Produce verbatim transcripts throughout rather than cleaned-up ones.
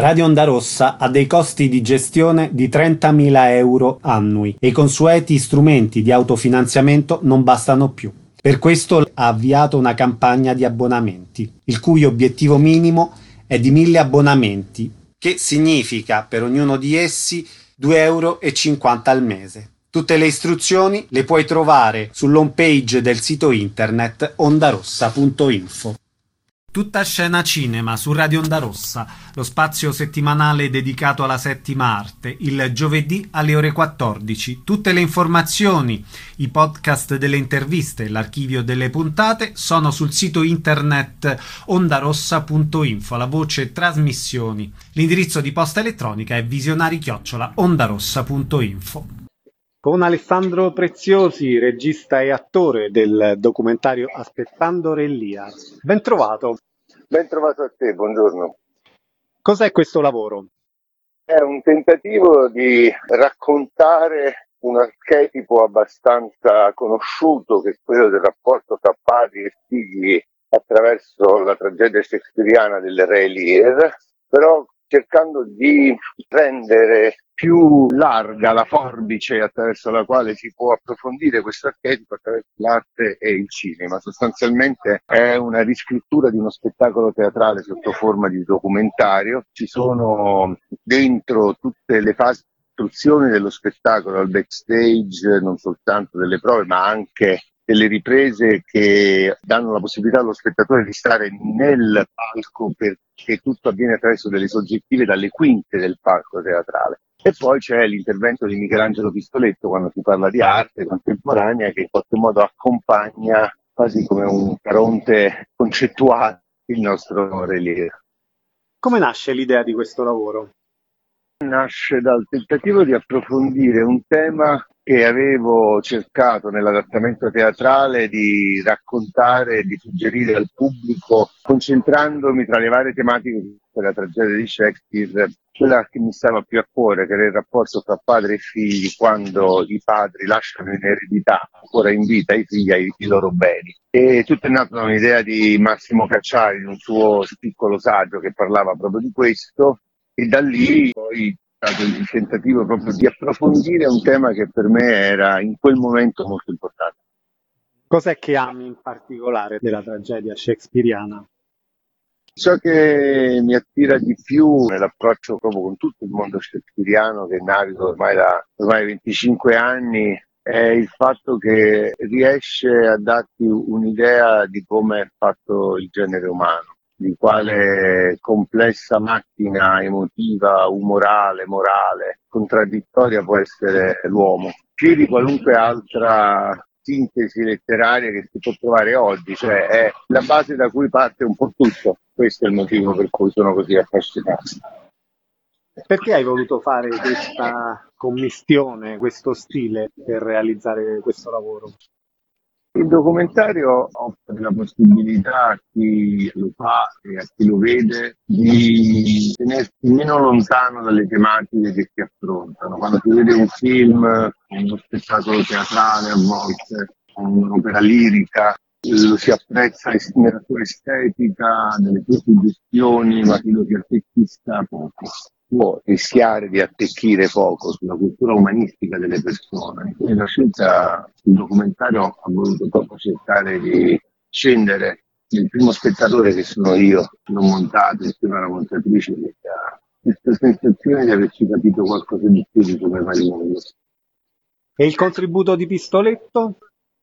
Radio Onda Rossa ha dei costi di gestione di trentamila euro annui e i consueti strumenti di autofinanziamento non bastano più. Per questo ha avviato una campagna di abbonamenti, il cui obiettivo minimo è di mille abbonamenti, che significa per ognuno di essi due euro e cinquanta al mese. Tutte le istruzioni le puoi trovare sull'home page del sito internet ondarossa punto info. Tutta scena cinema su Radio Onda Rossa, lo spazio settimanale dedicato alla settima arte, il giovedì alle ore quattordici. Tutte le informazioni, i podcast delle interviste, l'archivio delle puntate sono sul sito internet ondarossa punto info, la voce trasmissioni. L'indirizzo di posta elettronica è visionari chiocciola ondarossa punto info. Con Alessandro Preziosi, regista e attore del documentario Aspettando Re Lear. Ben trovato. Ben trovato a te, buongiorno. Cos'è questo lavoro? È un tentativo di raccontare un archetipo abbastanza conosciuto, che è quello del rapporto tra padri e figli attraverso la tragedia shakespeariana del Re Lear, però cercando di rendere più larga la forbice attraverso la quale si può approfondire questo archetipo attraverso l'arte e il cinema. Sostanzialmente è una riscrittura di uno spettacolo teatrale sotto forma di documentario. Ci sono dentro tutte le fasi di costruzione dello spettacolo, al backstage, non soltanto delle prove, ma anche delle riprese che danno la possibilità allo spettatore di stare nel palco, perché tutto avviene attraverso delle soggettive dalle quinte del palco teatrale. E poi c'è l'intervento di Michelangelo Pistoletto quando si parla di arte contemporanea, che in qualche modo accompagna quasi come un caronte concettuale il nostro Re Lear. Come nasce l'idea di questo lavoro? Nasce dal tentativo di approfondire un tema che avevo cercato nell'adattamento teatrale di raccontare e di suggerire al pubblico, concentrandomi tra le varie tematiche della tragedia di Shakespeare, quella che mi stava più a cuore, che era il rapporto tra padre e figli quando i padri lasciano in eredità, ancora in vita, ai figli i, i loro beni. E tutto è nato da un'idea di Massimo Cacciari, in un suo piccolo saggio che parlava proprio di questo, e da lì poi è stato il tentativo proprio di approfondire un tema che per me era in quel momento molto importante. Cos'è che ami in particolare della tragedia shakespeariana? Ciò che mi attira di più nell'approccio proprio con tutto il mondo shakespeariano, che navigo ormai da ormai venticinque anni, è il fatto che riesce a darti un'idea di come è fatto il genere umano, di quale complessa macchina emotiva, umorale, morale, contraddittoria può essere l'uomo, più di qualunque altra sintesi letteraria che si può trovare oggi, cioè è la base da cui parte un po' tutto. Questo è il motivo per cui sono così affascinato. Perché hai voluto fare questa commistione, questo stile per realizzare questo lavoro? Il documentario offre la possibilità a chi lo fa e a chi lo vede di tenersi meno lontano dalle tematiche che si affrontano. Quando si vede un film, uno spettacolo teatrale a volte, un'opera lirica, lo si apprezza nella sua estetica, nelle sue suggestioni, ma chi lo si attecchisca poco. Può rischiare di attecchire poco sulla cultura umanistica delle persone. E la scelta del documentario ha voluto proprio cercare di scendere nel primo spettatore, che sono io, l'ho montato insieme alla montatrice, che ha questa sensazione di averci capito qualcosa di più di come va il mondo. E il contributo di Pistoletto?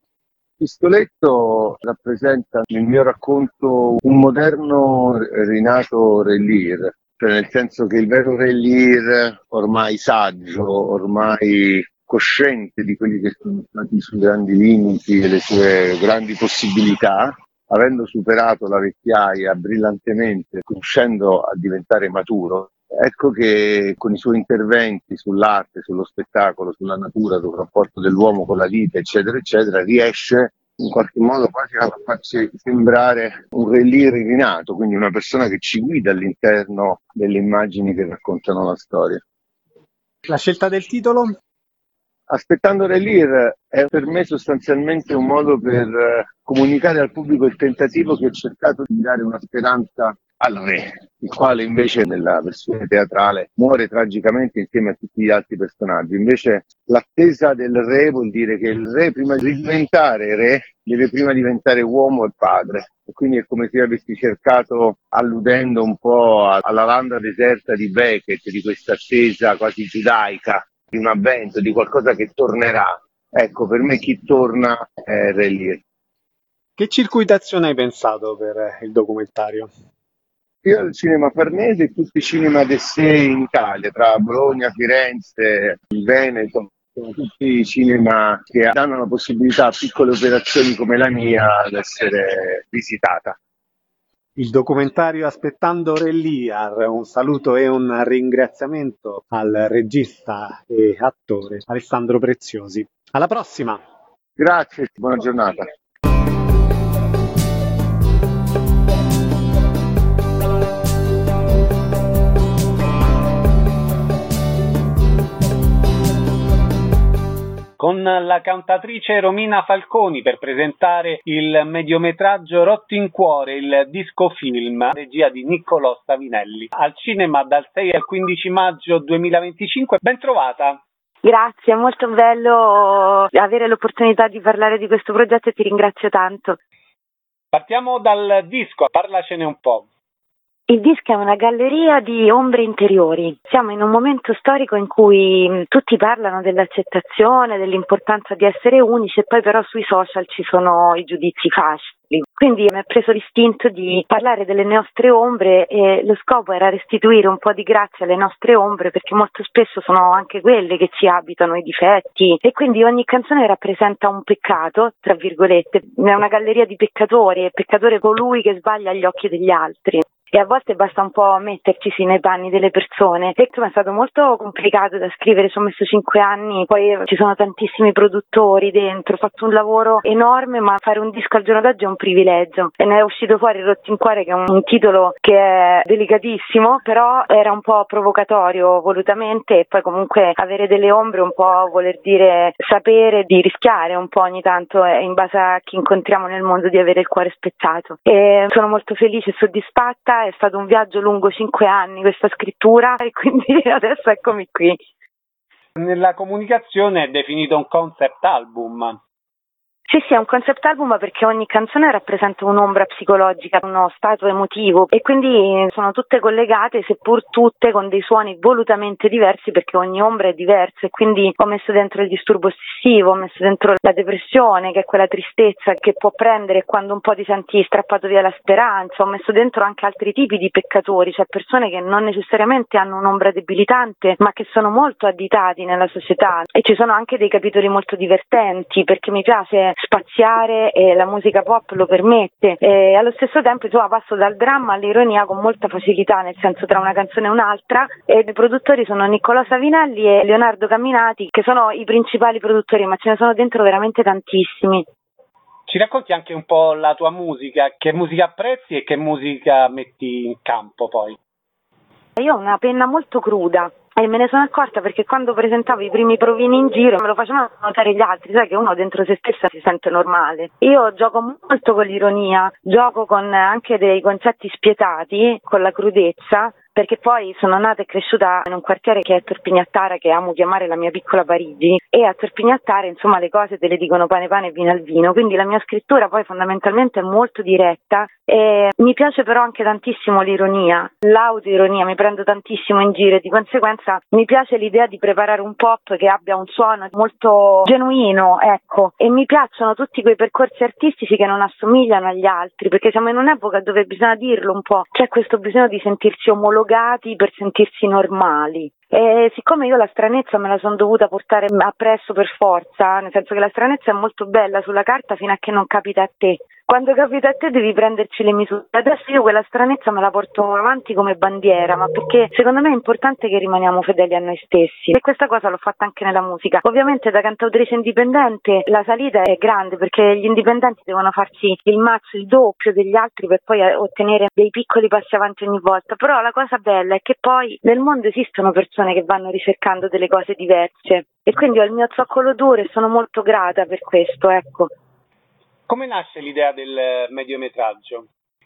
Pistoletto rappresenta nel mio racconto un moderno rinato Re Lear, cioè nel senso che il vero Re Lear, ormai saggio, ormai cosciente di quelli che sono stati i suoi grandi limiti e le sue grandi possibilità, avendo superato la vecchiaia brillantemente, riuscendo a diventare maturo, ecco che con i suoi interventi sull'arte, sullo spettacolo, sulla natura, sul rapporto dell'uomo con la vita, eccetera, eccetera, riesce in qualche modo quasi a farci sembrare un Re Lear rinato, quindi una persona che ci guida all'interno delle immagini che raccontano la storia. La scelta del titolo? Aspettando Re Lear è per me sostanzialmente un modo per comunicare al pubblico il tentativo che ho cercato di dare una speranza al re, il quale invece nella versione teatrale muore tragicamente insieme a tutti gli altri personaggi. Invece l'attesa del re vuol dire che il re, prima di diventare re, deve prima diventare uomo e padre. E quindi è come se io avessi cercato, alludendo un po' alla landa deserta di Beckett, di questa attesa quasi giudaica, di un avvento, di qualcosa che tornerà. Ecco, per me chi torna è Re Lear. Che circuitazione hai pensato per il documentario? Io al cinema Farnese e tutti i cinema d'essè in Italia, tra Bologna, Firenze, il Veneto, sono tutti cinema che danno la possibilità a piccole operazioni come la mia di essere visitata. Il documentario Aspettando Re Lear, un saluto e un ringraziamento al regista e attore Alessandro Preziosi. Alla prossima! Grazie, buona giornata. Con la cantatrice Romina Falconi per presentare il mediometraggio Rotto in cuore, il discofilm, regia di Niccolò Savinelli. Al cinema dal sei al quindici maggio duemilaventicinque. Ben trovata! Grazie, è molto bello avere l'opportunità di parlare di questo progetto e ti ringrazio tanto. Partiamo dal disco, parlacene un po'. Il disco è una galleria di ombre interiori. Siamo in un momento storico in cui tutti parlano dell'accettazione, dell'importanza di essere unici e poi però sui social ci sono i giudizi facili. Quindi mi ha preso l'istinto di parlare delle nostre ombre e lo scopo era restituire un po' di grazia alle nostre ombre perché molto spesso sono anche quelle che ci abitano, i difetti, e quindi ogni canzone rappresenta un peccato, tra virgolette. È una galleria di peccatori, è peccatore colui che sbaglia agli occhi degli altri. E a volte basta un po' metterci nei panni delle persone. E insomma è stato molto complicato da scrivere, ci ho messo cinque anni, poi ci sono tantissimi produttori dentro, ho fatto un lavoro enorme, ma fare un disco al giorno d'oggi è un privilegio. E ne è uscito fuori Rotto in cuore, che è un titolo che è delicatissimo, però era un po' provocatorio volutamente, e poi comunque avere delle ombre un po' voler dire sapere di rischiare un po' ogni tanto, eh, in base a chi incontriamo nel mondo, di avere il cuore spezzato. E sono molto felice e soddisfatta. È stato un viaggio lungo cinque anni questa scrittura e quindi adesso eccomi qui. Nella comunicazione è definito un concept album. Sì, sì, è un concept album perché ogni canzone rappresenta un'ombra psicologica, uno stato emotivo, e quindi sono tutte collegate, seppur tutte con dei suoni volutamente diversi, perché ogni ombra è diversa, e quindi ho messo dentro il disturbo ossessivo, ho messo dentro la depressione, che è quella tristezza che può prendere quando un po' ti senti strappato via la speranza, ho messo dentro anche altri tipi di peccatori, cioè persone che non necessariamente hanno un'ombra debilitante, ma che sono molto additati nella società, e ci sono anche dei capitoli molto divertenti, perché mi piace spaziare e la musica pop lo permette, e allo stesso tempo insomma passo dal dramma all'ironia con molta facilità, nel senso tra una canzone e un'altra, e i produttori sono Niccolò Savinelli e Leonardo Camminati, che sono i principali produttori, ma ce ne sono dentro veramente tantissimi. Ci racconti anche un po' la tua musica, che musica apprezzi e che musica metti in campo poi? Io ho una penna molto cruda e me ne sono accorta perché quando presentavo i primi provini in giro me lo facevano notare gli altri, sai che uno dentro se stessa si sente normale. Io gioco molto con l'ironia, gioco con anche dei concetti spietati, con la crudezza, perché poi sono nata e cresciuta in un quartiere che è Torpignattara, che amo chiamare la mia piccola Parigi, e a Torpignattara insomma le cose te le dicono pane pane e vino al vino, quindi la mia scrittura poi fondamentalmente è molto diretta, e mi piace però anche tantissimo l'ironia, l'autoironia, mi prendo tantissimo in giro e di conseguenza mi piace l'idea di preparare un pop che abbia un suono molto genuino, ecco, e mi piacciono tutti quei percorsi artistici che non assomigliano agli altri, perché siamo in un'epoca dove bisogna dirlo un po', c'è questo bisogno di sentirsi omologati per sentirsi normali. E siccome io la stranezza me la sono dovuta portare appresso per forza, nel senso che la stranezza è molto bella sulla carta fino a che non capita a te. Quando capita a te devi prenderci le misure. Adesso io quella stranezza me la porto avanti come bandiera, ma perché secondo me è importante che rimaniamo fedeli a noi stessi. E questa cosa l'ho fatta anche nella musica. Ovviamente da cantautrice indipendente la salita è grande, perché gli indipendenti devono farsi il mazzo, il doppio degli altri per poi ottenere dei piccoli passi avanti ogni volta. Però la cosa bella è che poi nel mondo esistono persone che vanno ricercando delle cose diverse. E quindi ho il mio zoccolo duro e sono molto grata per questo, ecco. Come nasce l'idea del mediometraggio?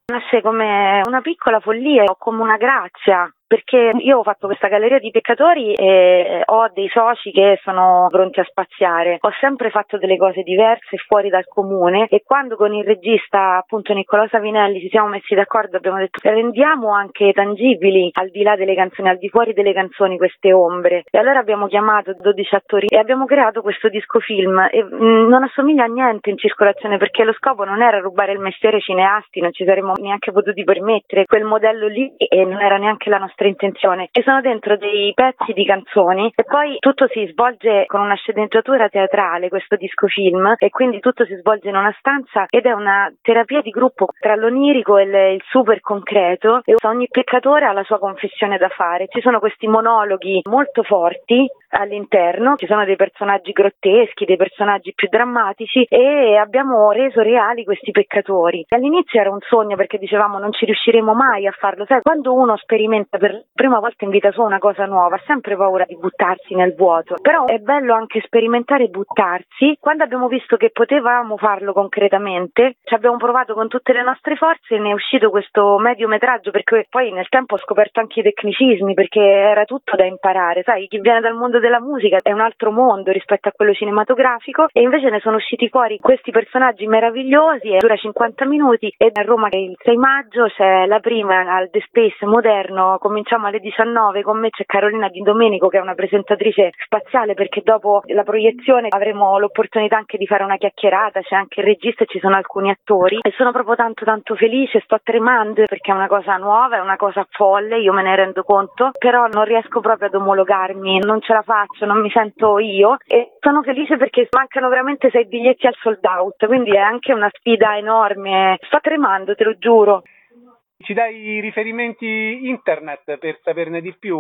Nasce come una piccola follia o come una grazia, perché io ho fatto questa galleria di peccatori e ho dei soci che sono pronti a spaziare. Ho sempre fatto delle cose diverse fuori dal comune e quando con il regista appunto Niccolò Savinelli ci siamo messi d'accordo abbiamo detto rendiamo anche tangibili al di là delle canzoni, al di fuori delle canzoni queste ombre, e allora abbiamo chiamato dodici attori e abbiamo creato questo disco film e mh, non assomiglia a niente in circolazione perché lo scopo non era rubare il mestiere ai cineasti, non ci saremmo neanche potuti permettere quel modello lì e non era neanche la nostra intenzione. E sono dentro dei pezzi di canzoni e poi tutto si svolge con una sceneggiatura teatrale, questo disco film, e quindi tutto si svolge in una stanza ed è una terapia di gruppo tra l'onirico e il, il super concreto, e ogni peccatore ha la sua confessione da fare. Ci sono questi monologhi molto forti all'interno, ci sono dei personaggi grotteschi, dei personaggi più drammatici e abbiamo reso reali questi peccatori. All'inizio era un sogno perché dicevamo non ci riusciremo mai a farlo, sai, quando uno sperimenta per la prima volta in vita sua una cosa nuova ha sempre paura di buttarsi nel vuoto, però è bello anche sperimentare e buttarsi. Quando abbiamo visto che potevamo farlo concretamente ci abbiamo provato con tutte le nostre forze e ne è uscito questo mediometraggio, perché poi nel tempo ho scoperto anche i tecnicismi perché era tutto da imparare, sai, chi viene dal mondo della musica è un altro mondo rispetto a quello cinematografico e invece ne sono usciti fuori questi personaggi meravigliosi e dura cinquanta minuti. E a Roma che il sei maggio c'è la prima al The Space moderno, cominciamo alle diciannove, con me c'è Carolina Di Domenico che è una presentatrice spaziale perché dopo la proiezione avremo l'opportunità anche di fare una chiacchierata, c'è anche il regista e ci sono alcuni attori e sono proprio tanto tanto felice, sto tremando perché è una cosa nuova, è una cosa folle, io me ne rendo conto, però non riesco proprio ad omologarmi, non ce la faccio, non mi sento io e sono felice perché mancano veramente sei biglietti al sold out, quindi è anche una sfida enorme, sto tremando, te lo giuro. Ci dai riferimenti internet per saperne di più?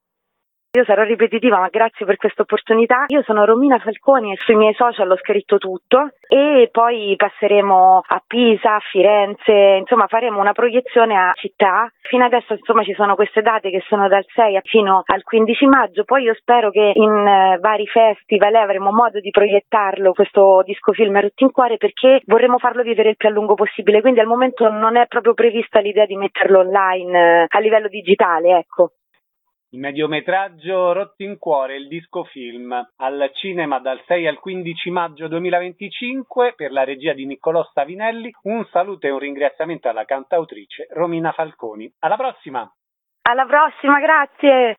Io sarò ripetitiva, ma grazie per questa opportunità. Io sono Romina Falconi e sui miei social ho scritto tutto e poi passeremo a Pisa, a Firenze, insomma faremo una proiezione a città. Fino adesso insomma ci sono queste date che sono dal sei fino al quindici maggio, poi io spero che in uh, vari festival avremo modo di proiettarlo questo disco film Rotti in Cuore perché vorremmo farlo vivere il più a lungo possibile, quindi al momento non è proprio prevista l'idea di metterlo online uh, a livello digitale, ecco. Il mediometraggio Rotti in Cuore, il disco film, al cinema dal sei al quindici maggio duemilaventicinque per la regia di Niccolò Savinelli. Un saluto e un ringraziamento alla cantautrice Romina Falconi. Alla prossima! Alla prossima, grazie!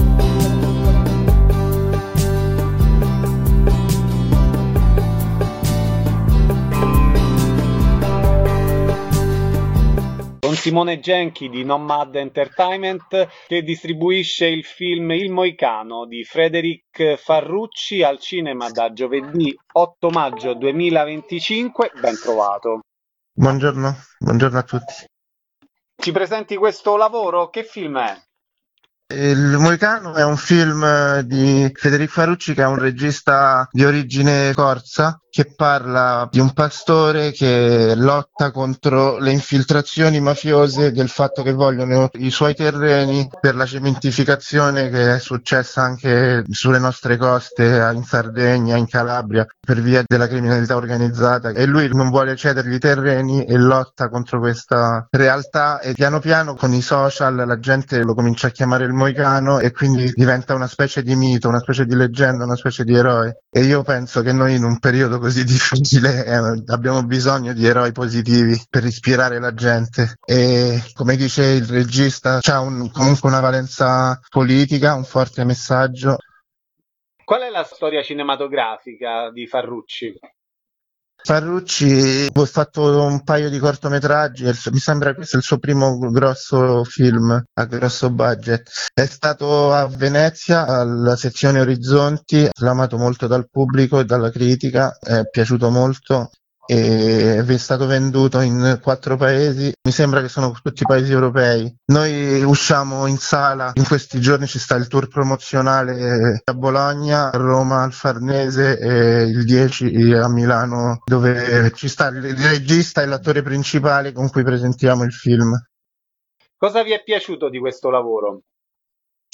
Con Simone Genchi di Non Mad Entertainment che distribuisce il film Il Moicano di Frederic Farrucci al cinema da giovedì otto maggio duemilaventicinque. Ben trovato. Buongiorno, buongiorno a tutti. Ci presenti questo lavoro? Che film è? Il Moicano è un film di Federico Farrucci che è un regista di origine corsa che parla di un pastore che lotta contro le infiltrazioni mafiose del fatto che vogliono i suoi terreni per la cementificazione che è successa anche sulle nostre coste, in Sardegna, in Calabria, per via della criminalità organizzata, e lui non vuole cedergli i terreni e lotta contro questa realtà e piano piano con i social la gente lo comincia a chiamare il Moicano e quindi diventa una specie di mito, una specie di leggenda, una specie di eroe. E io penso che noi in un periodo così difficile eh, abbiamo bisogno di eroi positivi per ispirare la gente e come dice il regista c'ha un, comunque una valenza politica, un forte messaggio. Qual è la storia cinematografica di Farrucci? Farrucci ha fatto un paio di cortometraggi, mi sembra che questo è il suo primo grosso film a grosso budget. È stato a Venezia alla sezione Orizzonti, acclamato molto dal pubblico e dalla critica, è piaciuto molto e è stato venduto in quattro paesi, mi sembra che sono tutti paesi europei. Noi usciamo in sala, in questi giorni ci sta il tour promozionale a Bologna, a Roma, al Farnese e il dieci a Milano, dove ci sta il regista e l'attore principale con cui presentiamo il film. Cosa vi è piaciuto di questo lavoro?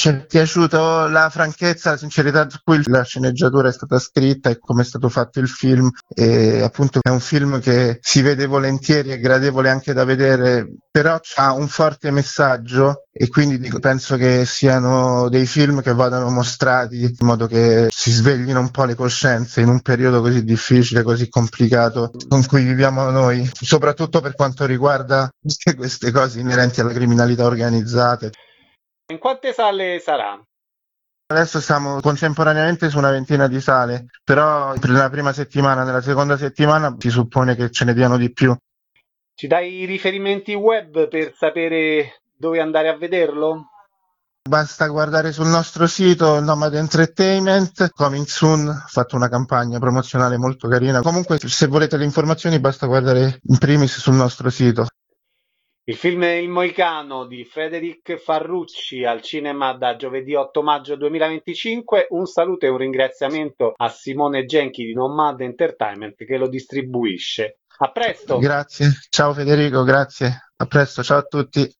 Ci è piaciuto la franchezza, la sincerità con cui la sceneggiatura è stata scritta e come è stato fatto il film, e appunto è un film che si vede volentieri, è gradevole anche da vedere, però ha un forte messaggio e quindi dico, penso che siano dei film che vadano mostrati in modo che si sveglino un po' le coscienze in un periodo così difficile, così complicato con cui viviamo noi, soprattutto per quanto riguarda queste cose inerenti alla criminalità organizzata. In quante sale sarà? Adesso siamo contemporaneamente su una ventina di sale, però nella prima settimana, nella seconda settimana si suppone che ce ne diano di più. Ci dai i riferimenti web per sapere dove andare a vederlo? Basta guardare sul nostro sito Nomad Entertainment, coming soon, ho fatto una campagna promozionale molto carina. Comunque se volete le informazioni basta guardare in primis sul nostro sito. Il film Il Moicano di Frederic Farrucci al cinema da giovedì otto maggio duemilaventicinque. Un saluto e un ringraziamento a Simone Genchi di Nomad Entertainment che lo distribuisce. A presto! Grazie, ciao Federico, grazie, a presto, ciao a tutti.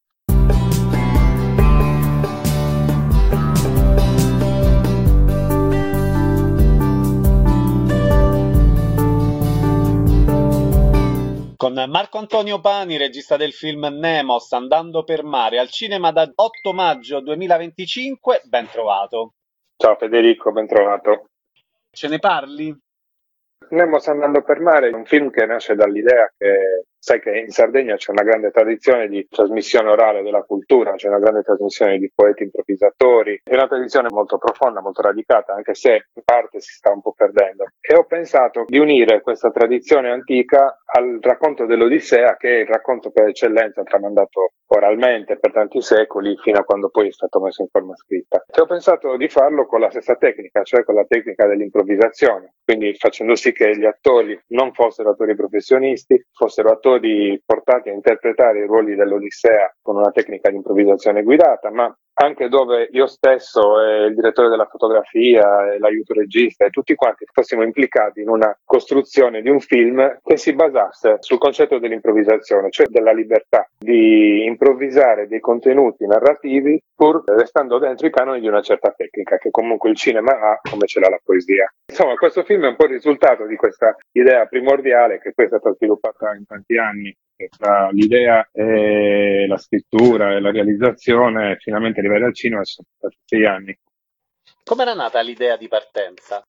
Con Marco Antonio Pani, regista del film Nemos, Andando per mare, al cinema da otto maggio duemilaventicinque, ben trovato. Ciao Federico, ben trovato. Ce ne parli? Nemos Andando per mare è un film che nasce dall'idea che sai che in Sardegna c'è una grande tradizione di trasmissione orale della cultura, c'è una grande trasmissione di poeti improvvisatori, è una tradizione molto profonda, molto radicata, anche se in parte si sta un po' perdendo. E ho pensato di unire questa tradizione antica al racconto dell'Odissea, che è il racconto per eccellenza tramandato oralmente per tanti secoli, fino a quando poi è stato messo in forma scritta. E ho pensato di farlo con la stessa tecnica, cioè con la tecnica dell'improvvisazione, quindi facendo sì che gli attori non fossero attori professionisti, fossero attori portati a interpretare i ruoli dell'Odissea con una tecnica di improvvisazione guidata, ma anche dove io stesso e il direttore della fotografia e l'aiuto regista e tutti quanti fossimo implicati in una costruzione di un film che si basasse sul concetto dell'improvvisazione, cioè della libertà di improvvisare dei contenuti narrativi pur restando dentro i canoni di una certa tecnica che comunque il cinema ha, come ce l'ha la poesia. Insomma, questo film è un po' il risultato di questa idea primordiale che poi è stata sviluppata in tanti anni. Tra l'idea e la scrittura e la realizzazione, finalmente arrivare al cinema, sono stati sei anni. Come era nata l'idea di partenza?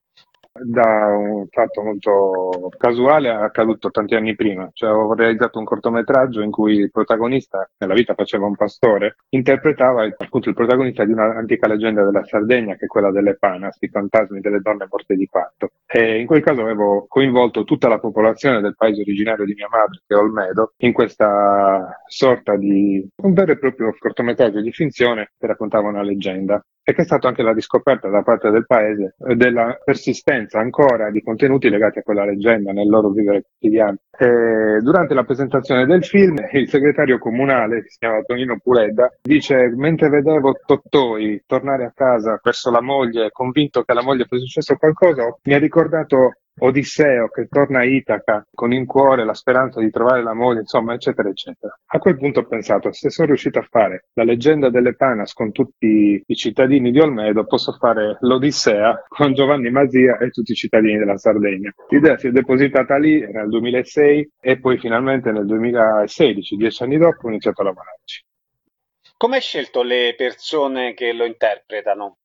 Da un fatto molto casuale, è accaduto tanti anni prima, cioè ho realizzato un cortometraggio in cui il protagonista, nella vita faceva un pastore, interpretava appunto il protagonista di un'antica leggenda della Sardegna, che è quella delle Panas, i fantasmi delle donne morte di parto. E in quel caso avevo coinvolto tutta la popolazione del paese originario di mia madre, che è Olmedo, in questa sorta di un vero e proprio cortometraggio di finzione che raccontava una leggenda. E che è stata anche la riscoperta da parte del paese della persistenza ancora di contenuti legati a quella leggenda nel loro vivere quotidiano. E durante la presentazione del film, il segretario comunale, che si chiama Tonino Puledda, dice: mentre vedevo Tottoi tornare a casa verso la moglie, convinto che alla moglie fosse successo qualcosa, mi ha ricordato Odisseo che torna a Itaca con in cuore la speranza di trovare la moglie, insomma, eccetera, eccetera. A quel punto ho pensato, se sono riuscito a fare la leggenda delle Panas con tutti i cittadini di Olmedo, posso fare l'Odissea con Giovanni Masia e tutti i cittadini della Sardegna. L'idea si è depositata lì nel duemilasei e poi finalmente nel duemilasedici, dieci anni dopo, ho iniziato a lavorarci. Come hai scelto le persone che lo interpretano?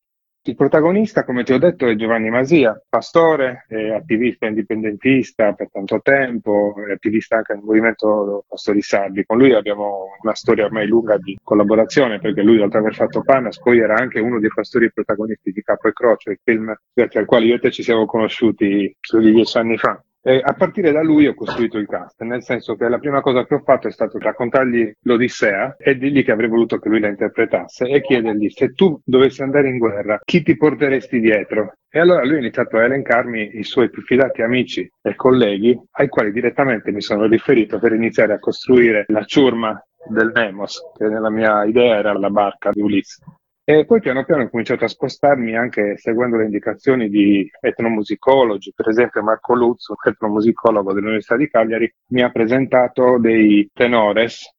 Il protagonista, come ti ho detto, è Giovanni Masia, pastore, è attivista indipendentista per tanto tempo, è attivista anche nel movimento Pastori Sardi. Con lui abbiamo una storia ormai lunga di collaborazione, perché lui, oltre ad aver fatto Panas, poi era anche uno dei pastori protagonisti di Capo e Croce, il film grazie al quale io e te ci siamo conosciuti più di dieci anni fa. E a partire da lui ho costruito il cast, nel senso che la prima cosa che ho fatto è stato raccontargli l'Odissea e dirgli che avrei voluto che lui la interpretasse e chiedergli: se tu dovessi andare in guerra, chi ti porteresti dietro? E allora lui ha iniziato a elencarmi i suoi più fidati amici e colleghi, ai quali direttamente mi sono riferito per iniziare a costruire la ciurma del Nemos, che nella mia idea era la barca di Ulisse. E poi piano piano ho cominciato a spostarmi anche seguendo le indicazioni di etnomusicologi. Per esempio Marco Luzzo, etnomusicologo dell'Università di Cagliari, mi ha presentato dei tenores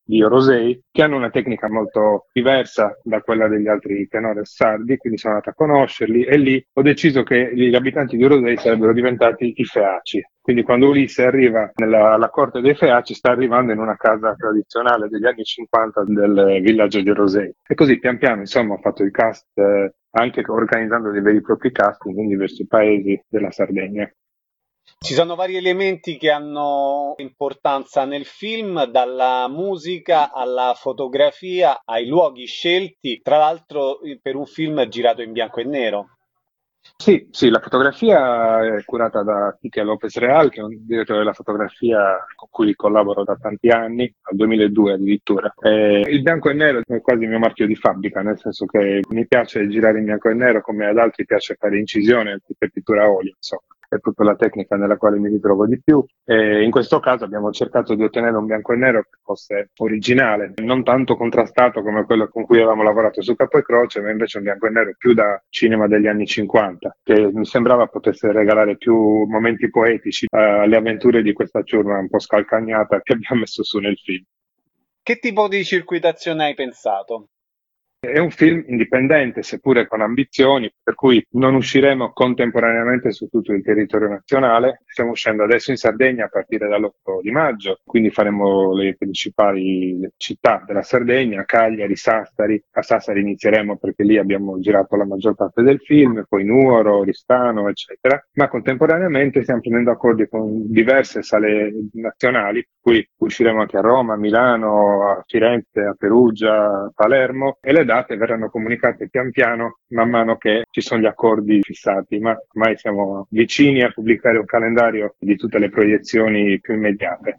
di Orosei, che hanno una tecnica molto diversa da quella degli altri tenori sardi, quindi sono andato a conoscerli e lì ho deciso che gli abitanti di Orosei sarebbero diventati i Feaci. Quindi quando Ulisse arriva nella, alla corte dei Feaci sta arrivando in una casa tradizionale degli anni cinquanta del villaggio di Orosei. E così pian piano insomma ho fatto il cast eh, anche organizzando dei veri e propri casting in diversi paesi della Sardegna. Ci sono vari elementi che hanno importanza nel film, dalla musica alla fotografia ai luoghi scelti, tra l'altro per un film girato in bianco e nero. Sì, sì, la fotografia è curata da Quique López Real, che è un direttore della fotografia con cui collaboro da tanti anni, dal duemiladue addirittura. E il bianco e nero è quasi il mio marchio di fabbrica, nel senso che mi piace girare in bianco e nero, come ad altri piace fare incisione e pittura a olio, insomma. È proprio la tecnica nella quale mi ritrovo di più e in questo caso abbiamo cercato di ottenere un bianco e nero che fosse originale, non tanto contrastato come quello con cui avevamo lavorato su Capo e Croce, ma invece un bianco e nero più da cinema degli anni cinquanta, che mi sembrava potesse regalare più momenti poetici eh, alle avventure di questa ciurma un po' scalcagnata che abbiamo messo su nel film. Che tipo di circuitazione hai pensato? È un film indipendente, seppure con ambizioni, per cui non usciremo contemporaneamente su tutto il territorio nazionale. Stiamo uscendo adesso in Sardegna a partire dall'otto di maggio, quindi faremo le principali città della Sardegna, Cagliari, Sassari. A Sassari inizieremo perché lì abbiamo girato la maggior parte del film, poi Nuoro, Oristano, eccetera. Ma contemporaneamente stiamo prendendo accordi con diverse sale nazionali, per cui usciremo anche a Roma, a Milano, a Firenze, a Perugia, a Palermo, e le date verranno comunicate pian piano man mano che ci sono gli accordi fissati, ma ormai siamo vicini a pubblicare un calendario di tutte le proiezioni più immediate.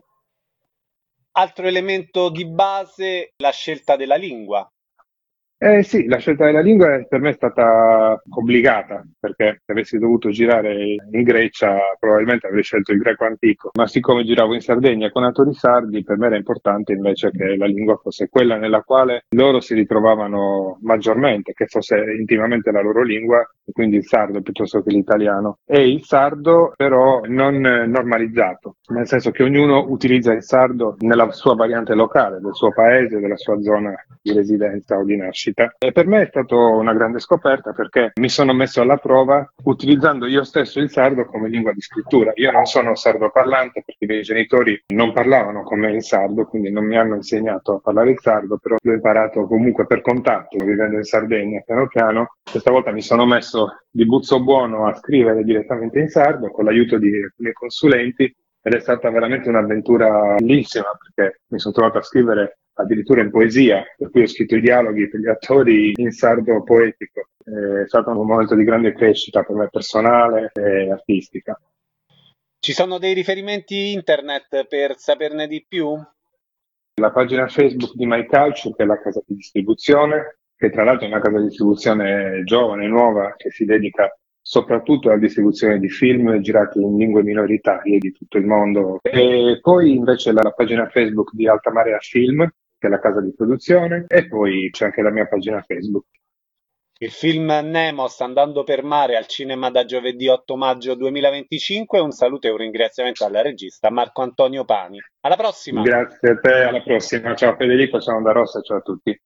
Altro elemento di base, la scelta della lingua. Eh sì, la scelta della lingua per me è stata obbligata, perché se avessi dovuto girare in Grecia probabilmente avrei scelto il greco antico, ma siccome giravo in Sardegna con attori sardi, per me era importante invece che la lingua fosse quella nella quale loro si ritrovavano maggiormente, che fosse intimamente la loro lingua, quindi il sardo piuttosto che l'italiano, e il sardo però non normalizzato, nel senso che ognuno utilizza il sardo nella sua variante locale, del suo paese, della sua zona di residenza o di nascita. E per me è stata una grande scoperta perché mi sono messo alla prova utilizzando io stesso il sardo come lingua di scrittura. Io non sono sardo parlante perché i miei genitori non parlavano con me il sardo, quindi non mi hanno insegnato a parlare il sardo, però l'ho imparato comunque per contatto, vivendo in Sardegna piano piano. Questa volta mi sono messo di buzzo buono a scrivere direttamente in sardo con l'aiuto di alcuni consulenti ed è stata veramente un'avventura bellissima perché mi sono trovato a scrivere addirittura in poesia, per cui ho scritto i dialoghi per gli attori in sardo poetico. È stato un momento di grande crescita per me personale e artistica. Ci sono dei riferimenti internet per saperne di più? La pagina Facebook di My Culture, che è la casa di distribuzione, che tra l'altro è una casa di distribuzione giovane, nuova, che si dedica soprattutto alla distribuzione di film girati in lingue minoritarie di tutto il mondo. E poi invece la, la pagina Facebook di Alta Marea Film, che è la casa di produzione, e poi c'è anche la mia pagina Facebook. Il film Nemo sta andando per mare al cinema da giovedì otto maggio duemilaventicinque. Un saluto e un ringraziamento al regista Marco Antonio Pani. Alla prossima! Grazie a te, alla prossima. Ciao Federico, ciao Da Rossa, ciao a tutti.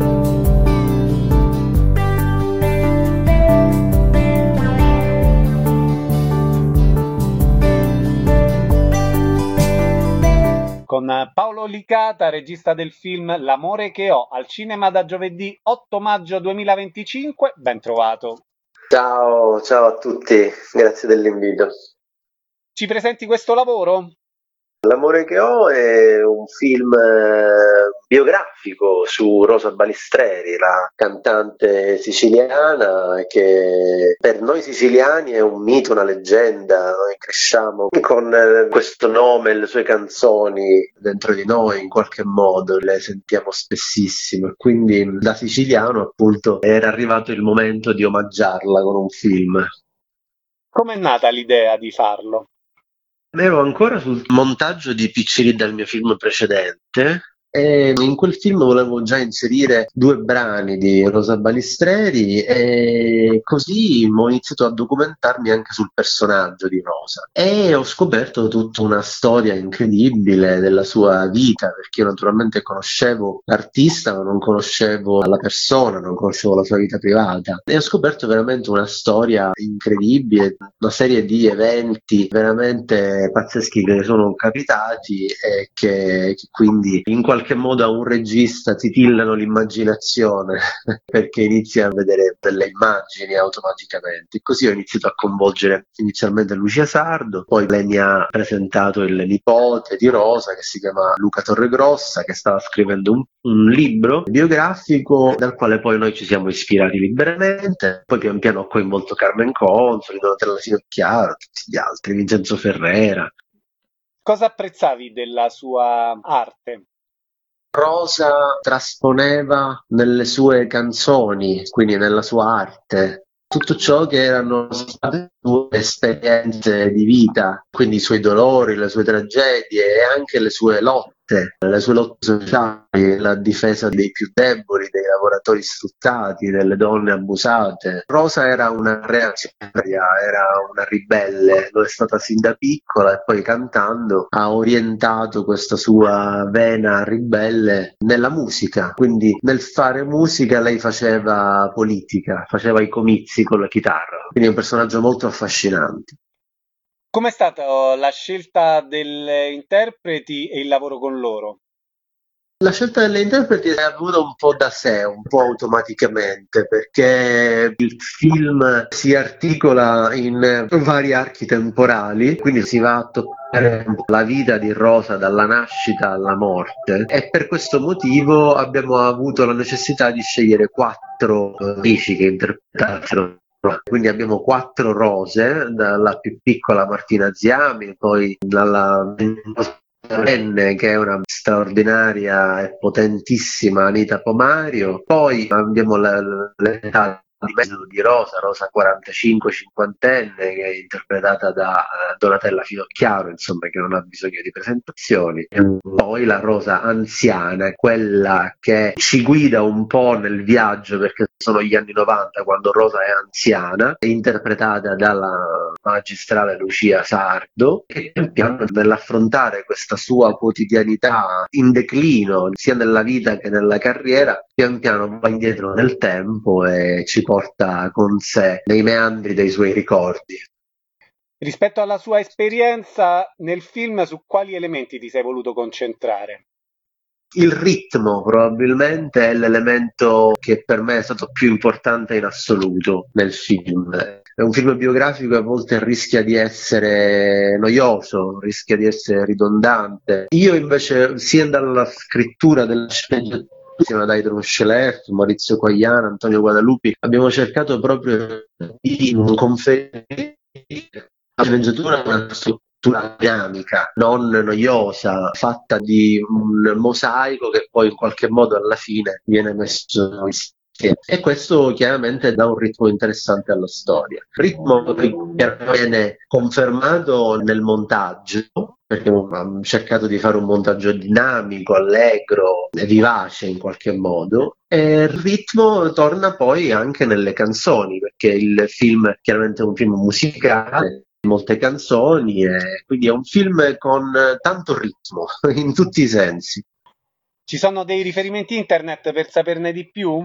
Con Paolo Licata, regista del film L'amore che ho, al cinema da giovedì otto maggio duemilaventicinque. Ben trovato. Ciao, ciao a tutti, grazie dell'invito. Ci presenti questo lavoro? L'amore che ho è un film eh, biografico su Rosa Balistreri, la cantante siciliana che per noi siciliani è un mito, una leggenda. Noi cresciamo con eh, questo nome e le sue canzoni dentro di noi, in qualche modo le sentiamo spessissimo, e quindi da siciliano appunto era arrivato il momento di omaggiarla con un film. Com'è nata l'idea di farlo? Ero ancora sul montaggio di Piccini dal mio film precedente e in quel film volevo già inserire due brani di Rosa Balistreri e così ho iniziato a documentarmi anche sul personaggio di Rosa e ho scoperto tutta una storia incredibile della sua vita, perché io naturalmente conoscevo l'artista ma non conoscevo la persona, non conoscevo la sua vita privata e ho scoperto veramente una storia incredibile, una serie di eventi veramente pazzeschi che sono capitati e che, che quindi in qualche modo a un regista titillano l'immaginazione perché inizia a vedere delle immagini automaticamente. Così ho iniziato a coinvolgere inizialmente Lucia Sardo, poi lei mi ha presentato il nipote di Rosa che si chiama Luca Torregrossa, che stava scrivendo un, un libro biografico dal quale poi noi ci siamo ispirati liberamente. Poi pian piano ho coinvolto Carmen Consoli, Donatella Finocchiaro, tutti gli altri, Vincenzo Ferrera. Cosa apprezzavi della sua arte? Rosa trasponeva nelle sue canzoni, quindi nella sua arte, tutto ciò che erano state sue esperienze di vita, quindi i suoi dolori, le sue tragedie e anche le sue lotte, le sue lotte sociali, la difesa dei più deboli, dei lavoratori sfruttati, delle donne abusate. Rosa era una reazionaria, era una ribelle, lo è stata sin da piccola e poi cantando ha orientato questa sua vena ribelle nella musica, quindi nel fare musica lei faceva politica, faceva i comizi con la chitarra, quindi è un personaggio molto affascinante. Com'è stata la scelta degli interpreti e il lavoro con loro? La scelta delle interpreti è avvenuta un po' da sé, un po' automaticamente, perché il film si articola in vari archi temporali, quindi si va a toccare la vita di Rosa dalla nascita alla morte e per questo motivo abbiamo avuto la necessità di scegliere quattro attrici che interpretassero. Quindi abbiamo quattro Rose, dalla più piccola Martina Ziami, poi dalla N, che è una straordinaria e potentissima Anita Pomario, poi abbiamo l'età di mezzo di Rosa, Rosa quarantacinque cinquantenne, che è interpretata da uh, Donatella Finocchiaro, insomma, che non ha bisogno di presentazioni, e poi la Rosa anziana, quella che ci guida un po' nel viaggio, perché sono gli anni novanta quando Rosa è anziana, interpretata dalla magistrale Lucia Sardo, che pian piano nell'affrontare questa sua quotidianità in declino sia nella vita che nella carriera, pian piano va indietro nel tempo e ci porta con sé nei meandri dei suoi ricordi. Rispetto alla sua esperienza nel film, su quali elementi ti sei voluto concentrare? Il ritmo probabilmente è l'elemento che per me è stato più importante in assoluto nel film. È un film biografico e a volte rischia di essere noioso, rischia di essere ridondante. Io invece, sia dalla scrittura della sceneggiatura, insieme ad Aydron Scheler, Maurizio Quagliano, Antonio Guadalupi, abbiamo cercato proprio di conferire la sceneggiatura una struttura dinamica, non noiosa, fatta di un mosaico che poi in qualche modo alla fine viene messo insieme. E questo chiaramente dà un ritmo interessante alla storia. Ritmo che viene confermato nel montaggio, perché abbiamo cercato di fare un montaggio dinamico, allegro e vivace in qualche modo, e il ritmo torna poi anche nelle canzoni, perché il film chiaramente è un film musicale, molte canzoni, e quindi è un film con tanto ritmo in tutti i sensi. Ci sono dei riferimenti internet per saperne di più?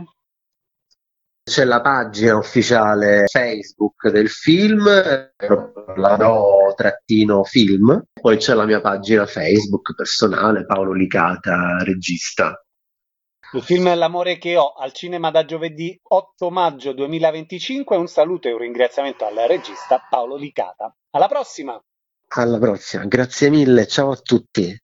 C'è la pagina ufficiale Facebook del film, la no trattino film, poi c'è la mia pagina Facebook personale, Paolo Licata, regista. Il film L'amore che ho, al cinema da giovedì otto maggio duemilaventicinque. Un saluto e un ringraziamento al regista Paolo Licata. Alla prossima! Alla prossima, grazie mille, ciao a tutti!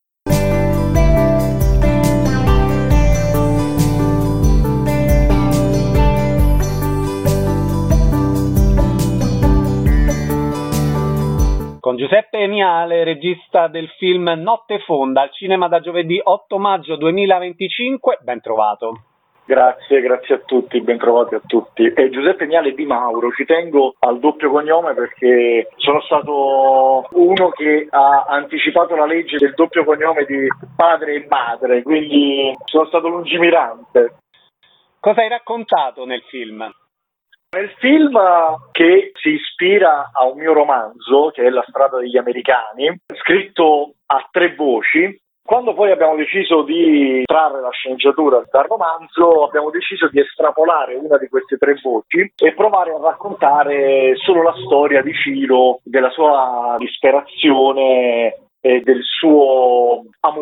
Con Giuseppe Miale, regista del film Notte Fonda, al cinema da giovedì otto maggio duemilaventicinque. Ben trovato. Grazie, grazie a tutti, ben trovati a tutti. E Giuseppe Miale Di Mauro, ci tengo al doppio cognome perché sono stato uno che ha anticipato la legge del doppio cognome di padre e madre, quindi sono stato lungimirante. Cosa hai raccontato nel film? Nel film, che si ispira a un mio romanzo, che è La strada degli americani, scritto a tre voci. Quando poi abbiamo deciso di trarre la sceneggiatura dal romanzo, abbiamo deciso di estrapolare una di queste tre voci e provare a raccontare solo la storia di Ciro, della sua disperazione e del suo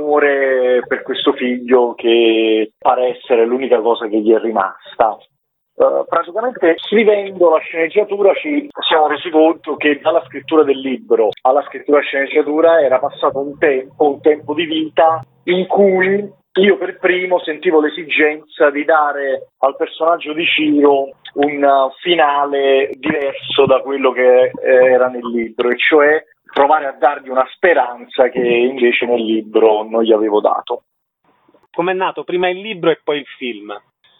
amore per questo figlio che pare essere l'unica cosa che gli è rimasta. Uh, praticamente scrivendo la sceneggiatura ci siamo resi conto che dalla scrittura del libro alla scrittura della sceneggiatura era passato un tempo, un tempo di vita in cui io per primo sentivo l'esigenza di dare al personaggio di Ciro un finale diverso da quello che era nel libro, e cioè provare a dargli una speranza che invece nel libro non gli avevo dato. Com'è nato prima il libro e poi il film?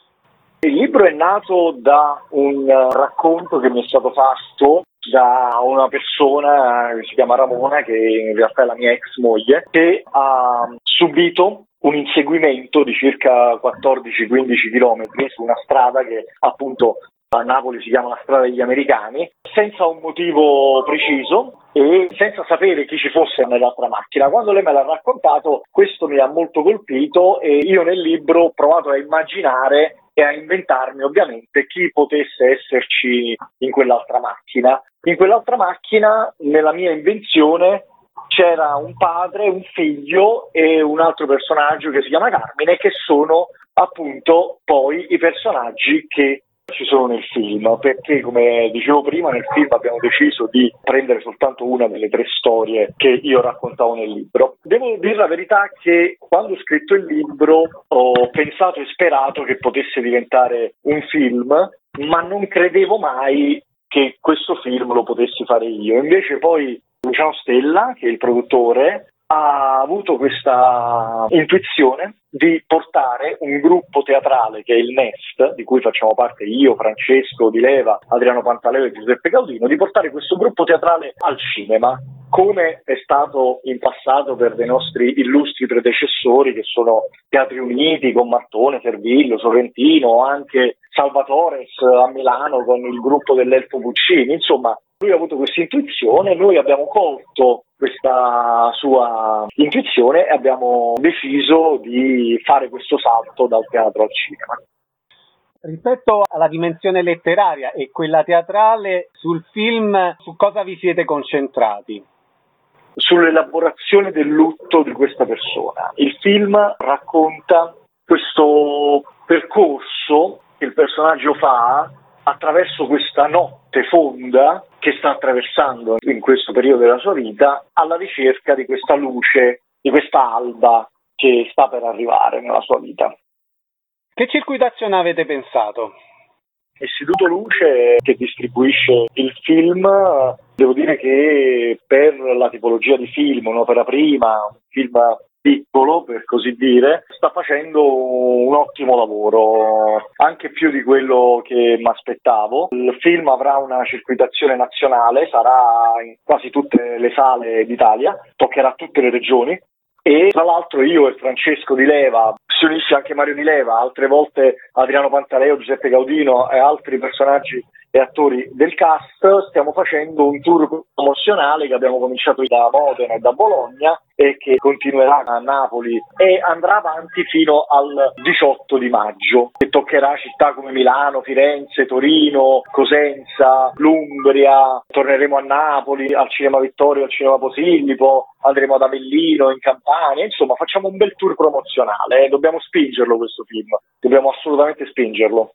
Il libro è nato da un racconto che mi è stato fatto da una persona che si chiama Ramona, che in realtà è la mia ex moglie, che ha subito un inseguimento di circa quattordici quindici chilometri su una strada che appunto a Napoli si chiama la strada degli americani, senza un motivo preciso e senza sapere chi ci fosse nell'altra macchina. Quando lei me l'ha raccontato, questo mi ha molto colpito e io nel libro ho provato a immaginare e a inventarmi ovviamente chi potesse esserci in quell'altra macchina. In quell'altra macchina, nella mia invenzione, c'era un padre, un figlio e un altro personaggio che si chiama Carmine, che sono appunto poi i personaggi che ci sono nel film, perché come dicevo prima nel film abbiamo deciso di prendere soltanto una delle tre storie che io raccontavo nel libro. Devo dire la verità che quando ho scritto il libro ho pensato e sperato che potesse diventare un film, ma non credevo mai che questo film lo potessi fare io. Invece poi Luciano Stella, che è il produttore, ha avuto questa intuizione di portare un gruppo teatrale che è il Nest, di cui facciamo parte io, Francesco Di Leva, Adriano Pantaleo e Giuseppe Gaudino, di portare questo gruppo teatrale al cinema, come è stato in passato per dei nostri illustri predecessori che sono Teatri Uniti con Mattone, Servillo, Sorrentino, anche Salvatore a Milano con il gruppo dell'Elfo Puccini. Insomma, lui ha avuto questa intuizione, noi abbiamo colto questa sua intuizione e abbiamo deciso di fare questo salto dal teatro al cinema. Rispetto alla dimensione letteraria e quella teatrale, sul film su cosa vi siete concentrati? Sull'elaborazione del lutto di questa persona. Il film racconta questo percorso che il personaggio fa attraverso questa notte fonda che sta attraversando in questo periodo della sua vita, alla ricerca di questa luce, di questa alba che sta per arrivare nella sua vita. Che circuitazione avete pensato? Istituto Luce, che distribuisce il film, devo dire che per la tipologia di film, un'opera prima, un film piccolo per così dire, sta facendo un ottimo lavoro, anche più di quello che mi aspettavo. Il film avrà una circuitazione nazionale, sarà in quasi tutte le sale d'Italia, toccherà tutte le regioni. E tra l'altro io e Francesco Di Leva, si unisce anche Mario Di Leva, altre volte Adriano Pantaleo, Giuseppe Gaudino e altri personaggi e attori del cast, stiamo facendo un tour promozionale che abbiamo cominciato da Modena e da Bologna e che continuerà a Napoli e andrà avanti fino al diciotto di maggio, che toccherà città come Milano, Firenze, Torino, Cosenza, l'Umbria. Torneremo a Napoli, al Cinema Vittorio, al Cinema Posillipo, andremo ad Avellino, in Campania, insomma facciamo un bel tour promozionale, eh. Dobbiamo spingerlo questo film, dobbiamo assolutamente spingerlo.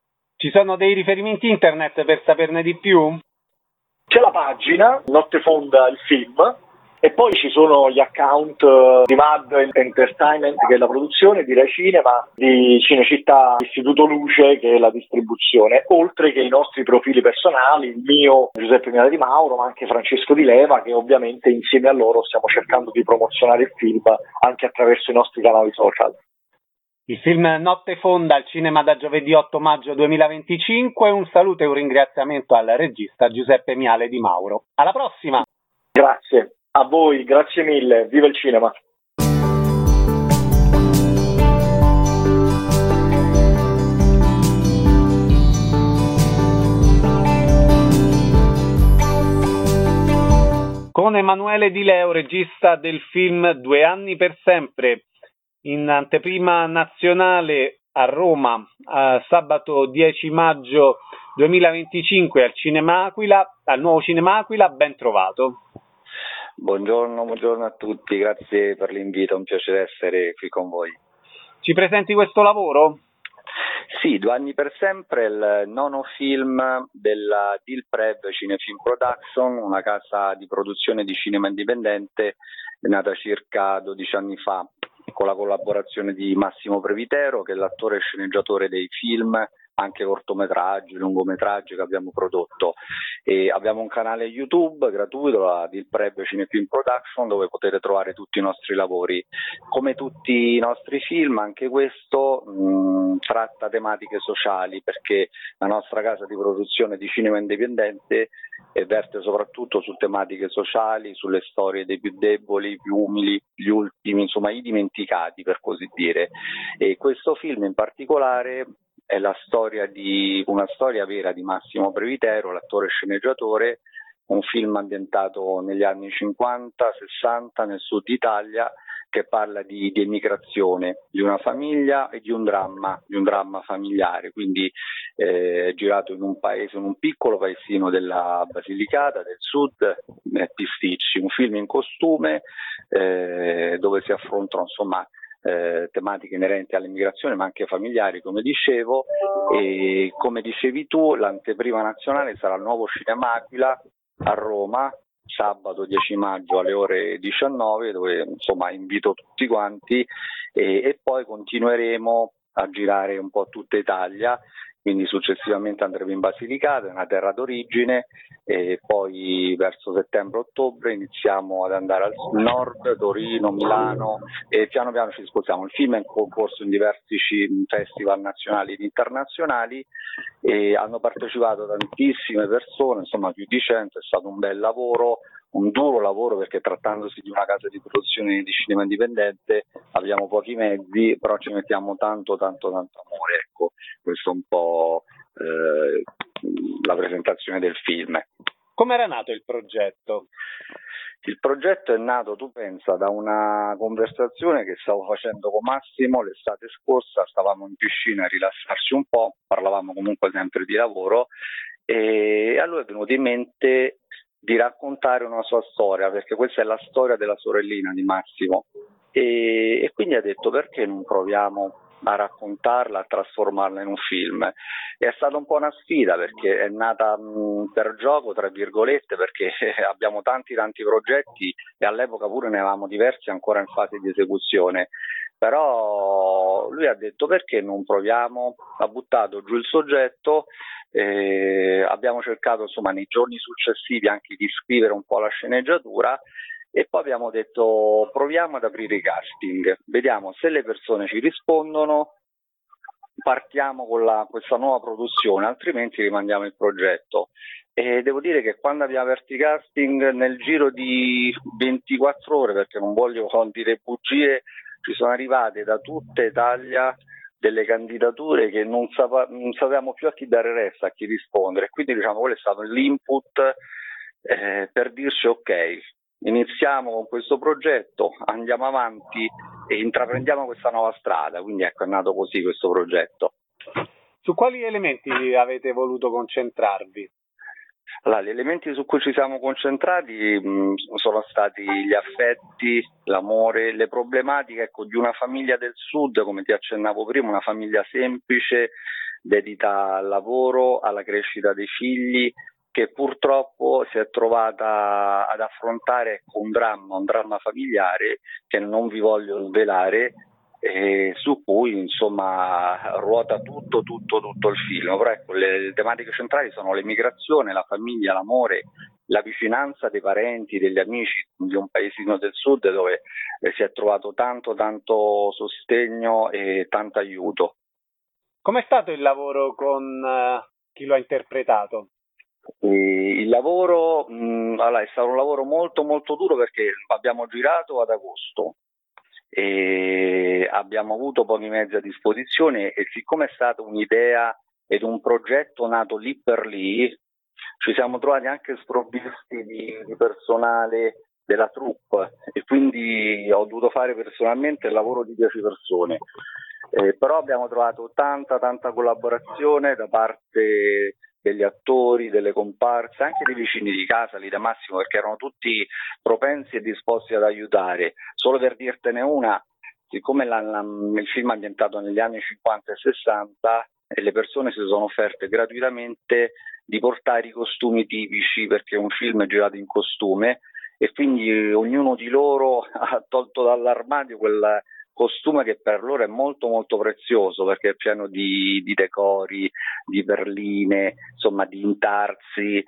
Ci sono dei riferimenti internet per saperne di più? C'è la pagina Notte Fonda il film e poi ci sono gli account di Mad Entertainment, che è la produzione, di Rai Cinema, di Cinecittà, Istituto Luce, che è la distribuzione, oltre che i nostri profili personali, il mio Giuseppe Miale Di Mauro, ma anche Francesco Di Leva, che ovviamente insieme a loro stiamo cercando di promozionare il film anche attraverso i nostri canali social. Il film Notte Fonda al cinema da giovedì otto maggio duemilaventicinque. Un saluto e un ringraziamento al regista Giuseppe Miale Di Mauro. Alla prossima! Grazie a voi, grazie mille, viva il cinema! Con Emanuele Di Leo, regista del film Due anni per sempre, in anteprima nazionale a Roma, a sabato dieci maggio duemilaventicinque al Cinema Aquila, al nuovo Cinema Aquila. Ben trovato. Buongiorno, buongiorno a tutti, grazie per l'invito, è un piacere essere qui con voi. Ci presenti questo lavoro? Sì, Due anni per sempre, il nono film della Dilprev Cinefilm Production, una casa di produzione di cinema indipendente nata circa dodici anni fa, con la collaborazione di Massimo Previtero, che è l'attore e sceneggiatore dei film, anche cortometraggi, lungometraggi che abbiamo prodotto. E abbiamo un canale YouTube gratuito, la Dilprev Cinefilm Production, dove potete trovare tutti i nostri lavori. Come tutti i nostri film, anche questo mh, tratta tematiche sociali, perché la nostra casa di produzione di cinema indipendente e verte soprattutto su tematiche sociali, sulle storie dei più deboli, più umili, gli ultimi, insomma i dimenticati per così dire. E questo film in particolare è la storia di una storia vera di Massimo Previtero, l'attore e sceneggiatore, un film ambientato negli anni cinquanta sessanta nel sud Italia, che parla di, di emigrazione di una famiglia e di un dramma, di un dramma familiare, quindi eh, girato in un paese, in un piccolo paesino della Basilicata del sud, eh, Pisticci, un film in costume eh, dove si affrontano insomma Eh, tematiche inerenti all'immigrazione ma anche familiari, come dicevo. E come dicevi tu, l'anteprima nazionale sarà il nuovo Cinema Aquila a Roma sabato dieci maggio alle ore diciannove, dove insomma invito tutti quanti e, e poi continueremo a girare un po' tutta Italia, quindi successivamente andremo in Basilicata, una terra d'origine, e poi verso settembre-ottobre iniziamo ad andare al nord, Torino, Milano, e piano piano ci spostiamo. Il film è in concorso in diversi festival nazionali ed internazionali e hanno partecipato tantissime persone, insomma più di cento, è stato un bel lavoro, un duro lavoro, perché trattandosi di una casa di produzione di cinema indipendente abbiamo pochi mezzi, però ci mettiamo tanto tanto tanto amore, ecco, questo è un po' eh, la presentazione del film. Come era nato il progetto? Il progetto è nato, tu pensa, da una conversazione che stavo facendo con Massimo l'estate scorsa, stavamo in piscina a rilassarci un po', parlavamo comunque sempre di lavoro e a lui è venuto in mente di raccontare una sua storia, perché questa è la storia della sorellina di Massimo e, e quindi ha detto: perché non proviamo a raccontarla, a trasformarla in un film. È stata un po' una sfida, perché è nata mh, per gioco, tra virgolette, perché abbiamo tanti tanti progetti e all'epoca pure ne avevamo diversi ancora in fase di esecuzione. Però lui ha detto: perché non proviamo? Ha buttato giù il soggetto, eh, abbiamo cercato insomma nei giorni successivi anche di scrivere un po' la sceneggiatura e poi abbiamo detto: proviamo ad aprire i casting, vediamo se le persone ci rispondono, partiamo con la, questa nuova produzione, altrimenti rimandiamo il progetto. E devo dire che quando abbiamo aperto i casting, nel giro di ventiquattro ore, perché non voglio dire bugie, ci sono arrivate da tutta Italia delle candidature che non, sap- non sapevamo più a chi dare resta, a chi rispondere. Quindi diciamo quello è stato l'input eh, per dirci: ok, iniziamo con questo progetto, andiamo avanti e intraprendiamo questa nuova strada. Quindi ecco, è nato così questo progetto. Su quali elementi avete voluto concentrarvi? Allora, gli elementi su cui ci siamo concentrati mh, sono stati gli affetti, l'amore, le problematiche, ecco, di una famiglia del sud, come ti accennavo prima, una famiglia semplice, dedita al lavoro, alla crescita dei figli, che purtroppo si è trovata ad affrontare un dramma, un dramma familiare che non vi voglio svelare, e su cui insomma ruota tutto tutto tutto il film. Però ecco, le, le tematiche centrali sono l'emigrazione, la famiglia, l'amore, la vicinanza dei parenti, degli amici di un paesino del sud dove eh, si è trovato tanto tanto sostegno e tanto aiuto. Com'è stato il lavoro con uh, chi lo ha interpretato? E il lavoro mh, allora, è stato un lavoro molto molto duro perché abbiamo girato ad agosto e abbiamo avuto pochi mezzi a disposizione e siccome è stata un'idea ed un progetto nato lì per lì, ci siamo trovati anche sprovvisti di, di personale della troupe e quindi ho dovuto fare personalmente il lavoro di dieci persone, eh, però abbiamo trovato tanta tanta collaborazione da parte degli attori, delle comparse, anche dei vicini di casa lì da Massimo, perché erano tutti propensi e disposti ad aiutare. Solo per dirtene una, siccome la, la, il film è ambientato negli anni cinquanta e sessanta e le persone si sono offerte gratuitamente di portare i costumi tipici, perché è un film girato in costume e quindi ognuno di loro ha tolto dall'armadio quel costume che per loro è molto molto prezioso perché è pieno di, di decori, di perline, insomma di intarsi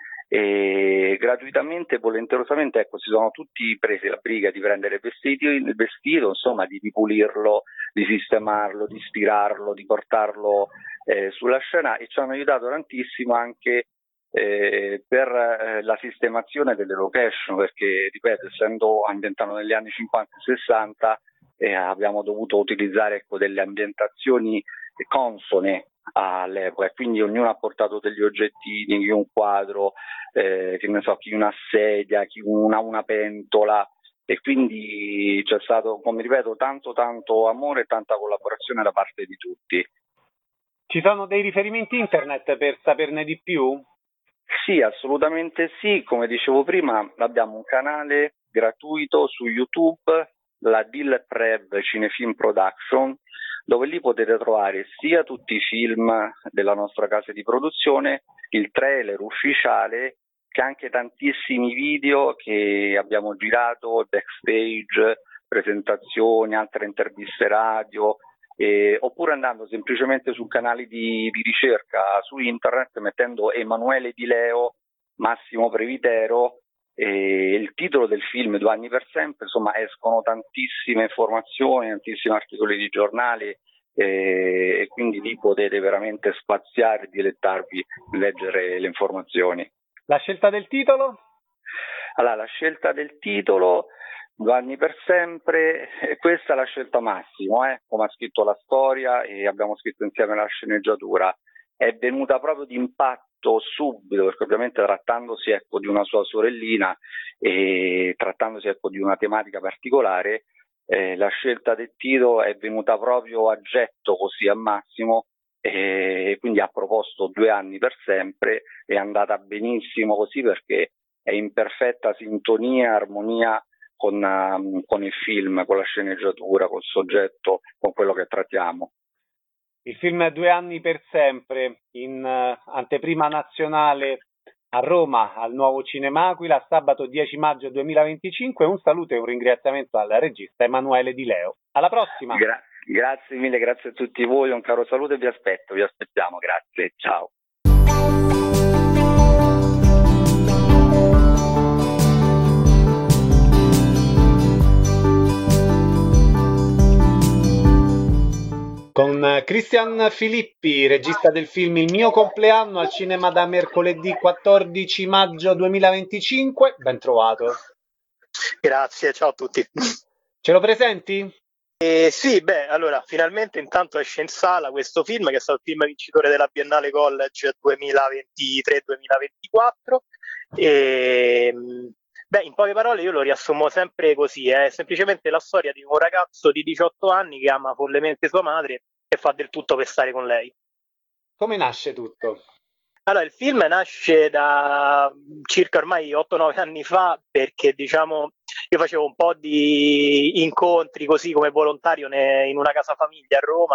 e gratuitamente e volenterosamente ecco, si sono tutti presi la briga di prendere il vestito, il vestito insomma di, di pulirlo, di sistemarlo, di stirarlo, di portarlo eh, sulla scena e ci hanno aiutato tantissimo anche eh, per eh, la sistemazione delle location perché, ripeto, essendo ambientato negli anni cinquanta e sessanta e abbiamo dovuto utilizzare ecco, delle ambientazioni consone all'epoca e quindi ognuno ha portato degli oggettini, chi un quadro, eh, che ne so, chi una sedia, chi una, una pentola e quindi c'è stato, come ripeto, tanto tanto amore e tanta collaborazione da parte di tutti. Ci sono dei riferimenti internet per saperne di più? Sì, assolutamente sì, come dicevo prima abbiamo un canale gratuito su YouTube, la Dil Prev Cinefilm Production, dove lì potete trovare sia tutti i film della nostra casa di produzione, il trailer ufficiale, che anche tantissimi video che abbiamo girato, backstage, presentazioni, altre interviste radio, eh, oppure andando semplicemente sul canale di, di ricerca su internet, mettendo Emanuele Di Leo, Massimo Previtero, e il titolo del film Due anni per sempre, insomma escono tantissime informazioni, tantissimi articoli di giornali eh, e quindi lì potete veramente spaziare e dilettarvi nel leggere le informazioni. La scelta del titolo? Allora, la scelta del titolo Due anni per sempre, questa è la scelta Massimo, eh? Come ha scritto la storia e abbiamo scritto insieme la sceneggiatura. È venuta proprio d'impatto subito, perché ovviamente trattandosi ecco, di una sua sorellina e trattandosi ecco, di una tematica particolare, eh, la scelta del titolo è venuta proprio a getto così a Massimo e quindi ha proposto Due anni per sempre, è andata benissimo così perché è in perfetta sintonia, armonia con, um, con il film, con la sceneggiatura, col soggetto, con quello che trattiamo. Il film Due anni per sempre, in uh, anteprima nazionale a Roma, al Nuovo Cinema Aquila, sabato dieci maggio duemilaventicinque. Un saluto e un ringraziamento al regista Emanuele Di Leo. Alla prossima! Gra- grazie mille, grazie a tutti voi, un caro saluto e vi aspetto, vi aspettiamo, grazie, ciao. Con Cristian Filippi, regista del film Il mio compleanno, al cinema da mercoledì quattordici maggio duemilaventicinque. Ben trovato. Grazie, ciao a tutti. Ce lo presenti? Eh, sì, beh, allora, finalmente intanto esce in sala questo film, che è stato il film vincitore della Biennale College duemilaventitré duemilaventiquattro. E, beh, in poche parole io lo riassumo sempre così, è semplicemente la storia di un ragazzo di diciotto anni che ama follemente sua madre e fa del tutto per stare con lei. Come nasce tutto? Allora, il film nasce da circa ormai otto nove anni fa perché, diciamo, io facevo un po' di incontri così come volontario in una casa famiglia a Roma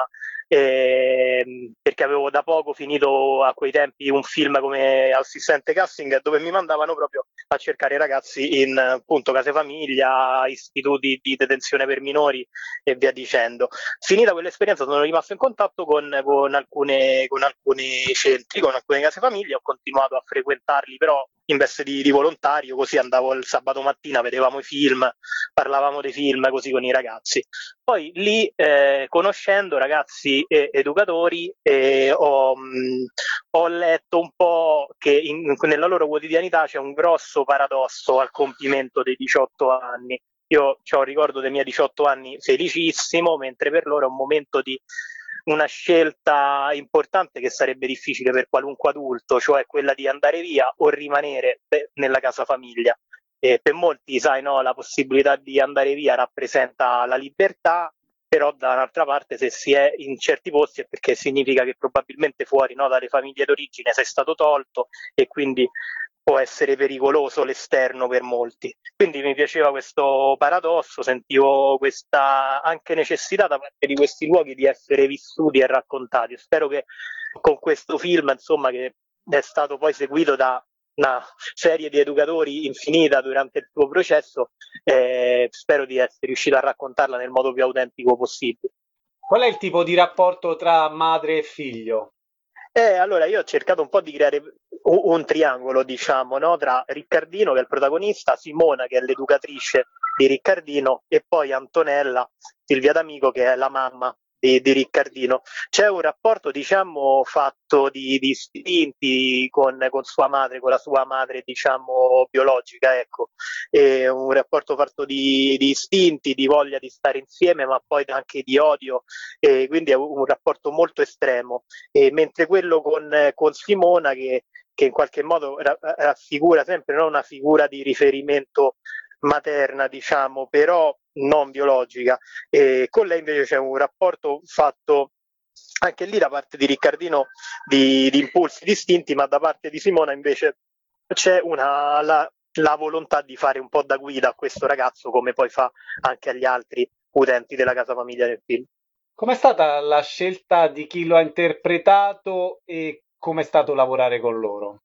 ehm, perché avevo da poco finito a quei tempi un film come assistente casting dove mi mandavano proprio a cercare ragazzi in appunto case famiglia, istituti di detenzione per minori e via dicendo. Finita quell'esperienza sono rimasto in contatto con, con, alcune, con alcuni centri, con alcune case famiglia, ho continuato a frequentarli però in veste di, di volontario, così andavo il sabato mattina, vedevamo i film, parlavamo dei film così con i ragazzi. Poi lì, eh, conoscendo ragazzi e educatori, eh, ho, mh, ho letto un po' che in, nella loro quotidianità c'è un grosso paradosso al compimento dei diciotto anni. Io ho un ricordo dei miei diciotto anni felicissimo, mentre per loro è un momento di una scelta importante che sarebbe difficile per qualunque adulto, cioè quella di andare via o rimanere pe- nella casa famiglia. E per molti, sai, no, la possibilità di andare via rappresenta la libertà, però da un'altra parte se si è in certi posti è perché significa che probabilmente fuori, no, dalle famiglie d'origine sei stato tolto e quindi può essere pericoloso l'esterno per molti. Quindi mi piaceva questo paradosso, sentivo questa anche necessità da parte di questi luoghi di essere vissuti e raccontati. Spero che con questo film, insomma, che è stato poi seguito da una serie di educatori infinita durante il tuo processo, eh, spero di essere riuscito a raccontarla nel modo più autentico possibile. Qual è il tipo di rapporto tra madre e figlio? Eh, allora io ho cercato un po' di creare un, un triangolo, diciamo, no? Tra Riccardino, che è il protagonista, Simona, che è l'educatrice di Riccardino, e poi Antonella, Silvia D'Amico, che è la mamma di, di Riccardino. C'è un rapporto, diciamo, fatto di, di istinti con, con sua madre, con la sua madre, diciamo, biologica, ecco. E un rapporto fatto di, di istinti, di voglia di stare insieme, ma poi anche di odio, e quindi è un rapporto molto estremo. E mentre quello con, con Simona che, che in qualche modo ra- raffigura sempre, no, una figura di riferimento materna, diciamo, però non biologica. E con lei invece c'è un rapporto fatto anche lì da parte di Riccardino di, di impulsi distinti, ma da parte di Simona invece c'è una, la, la volontà di fare un po' da guida a questo ragazzo, come poi fa anche agli altri utenti della casa famiglia del film. Com'è stata la scelta di chi lo ha interpretato e com'è stato lavorare con loro?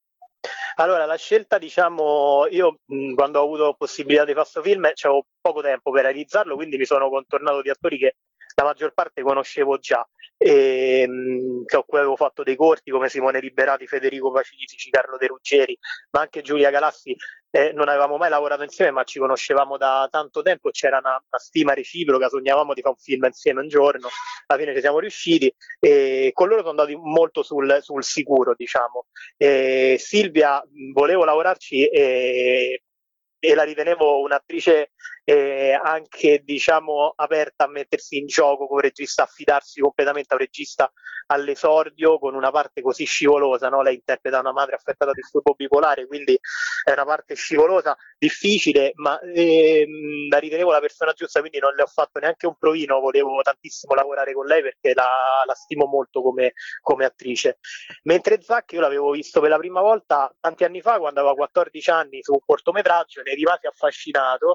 Allora, la scelta, diciamo, io mh, quando ho avuto possibilità di fare questo film c'avevo poco tempo per realizzarlo, quindi mi sono contornato di attori che la maggior parte conoscevo già, e, mh, con cui avevo fatto dei corti come Simone Liberati, Federico Pacifici, Carlo De Ruggeri, ma anche Giulia Galassi. Eh, non avevamo mai lavorato insieme, ma ci conoscevamo da tanto tempo, c'era una, una stima reciproca, sognavamo di fare un film insieme un giorno, alla fine ci siamo riusciti e con loro sono andati molto sul, sul sicuro, diciamo. E Silvia, volevo lavorarci e, e la ritenevo un'attrice eh, anche, diciamo, aperta a mettersi in gioco con un regista, a fidarsi completamente a un regista all'esordio con una parte così scivolosa, no? Lei interpreta una madre affetta da disturbo bipolare, quindi è una parte scivolosa, difficile, ma ehm, la ritenevo la persona giusta, quindi non le ho fatto neanche un provino, volevo tantissimo lavorare con lei perché la, la stimo molto come, come attrice. Mentre Zac io l'avevo visto per la prima volta tanti anni fa, quando avevo quattordici anni, su un cortometraggio, ne rimasi affascinato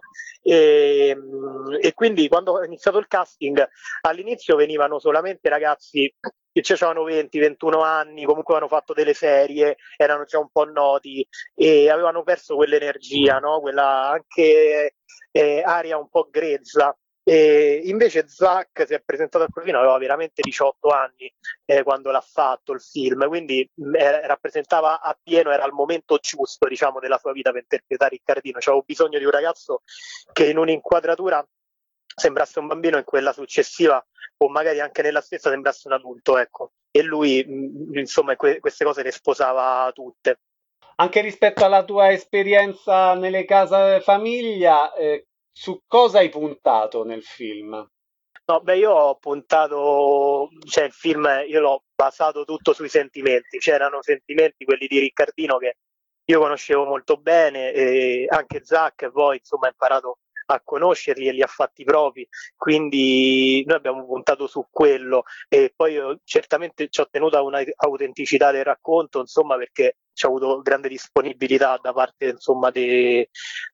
e, e quindi quando ho iniziato il casting all'inizio venivano solamente ragazzi che avevano venti ventuno anni, comunque avevano fatto delle serie, erano già un po' noti e avevano perso quell'energia, no? Quella anche eh, aria un po' grezza. E invece Zac si è presentato al provino, aveva veramente diciotto anni eh, quando l'ha fatto il film, quindi eh, rappresentava appieno, era il momento giusto, diciamo, della sua vita per interpretare Riccardino. C'avevo bisogno di un ragazzo che in un'inquadratura sembrasse un bambino, in quella successiva o magari anche nella stessa sembrasse un adulto, ecco. E lui, mh, insomma, que- queste cose le sposava tutte. Anche rispetto alla tua esperienza nelle case famiglia, eh, su cosa hai puntato nel film? No, beh, io ho puntato, cioè il film, io l'ho basato tutto sui sentimenti, c'erano sentimenti, quelli di Riccardino che io conoscevo molto bene, e anche Zac poi insomma ha imparato a conoscerli e li ha fatti propri, quindi noi abbiamo puntato su quello e poi io, certamente ci ho tenuto a una autenticità del racconto, insomma, perché ci ho avuto grande disponibilità da parte insomma de,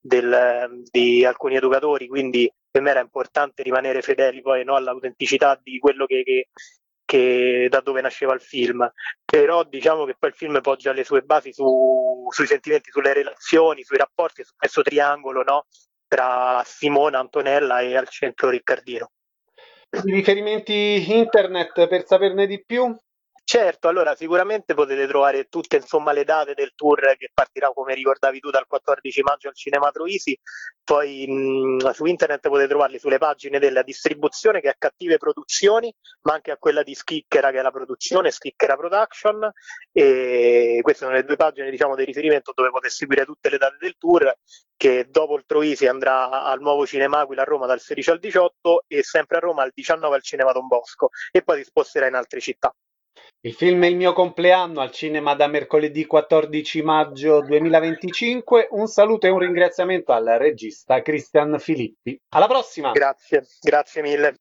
del, di alcuni educatori, quindi per me era importante rimanere fedeli poi, no, all'autenticità di quello che, che, che da dove nasceva il film, però diciamo che poi il film poggia le sue basi su, sui sentimenti, sulle relazioni, sui rapporti, su questo triangolo, no? Tra Simona, Antonella e al centro Riccardino. I riferimenti internet per saperne di più? Certo, allora sicuramente potete trovare tutte insomma le date del tour che partirà, come ricordavi tu, dal quattordici maggio al Cinema Troisi. Poi mh, su internet potete trovarli sulle pagine della distribuzione, che è Cattive Produzioni, ma anche a quella di Schicchera, che è la produzione, Schicchera Production, e queste sono le due pagine, diciamo, di riferimento dove potete seguire tutte le date del tour, che dopo il Troisi andrà al nuovo Cinema Aquila a Roma dal sedici al diciotto e sempre a Roma al diciannove al Cinema Don Bosco, e poi si sposterà in altre città. Il film è Il mio compleanno al cinema da mercoledì quattordici maggio duemilaventicinque. Un saluto e un ringraziamento al regista Cristian Filippi. Alla prossima! Grazie, grazie mille.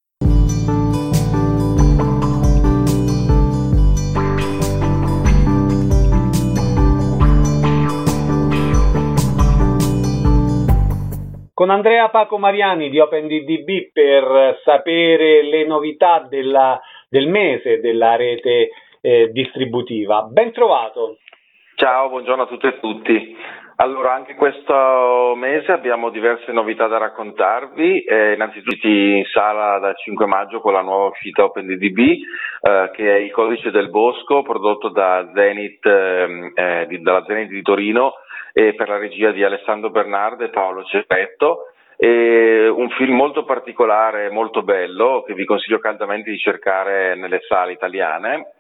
Con Andrea Paco Mariani di OpenDDB per sapere le novità della, del mese della rete eh, distributiva. Ben trovato. Ciao, buongiorno a tutte e tutti. Allora, anche questo mese abbiamo diverse novità da raccontarvi. Eh, innanzitutto in sala dal cinque maggio con la nuova uscita OpenDDB, eh, che è Il codice del bosco, prodotto da Zenith, eh, eh, di, dalla Zenith di Torino, e per la regia di Alessandro Bernardo e Paolo Cepetto. È un film molto particolare, molto bello, che vi consiglio caldamente di cercare nelle sale italiane.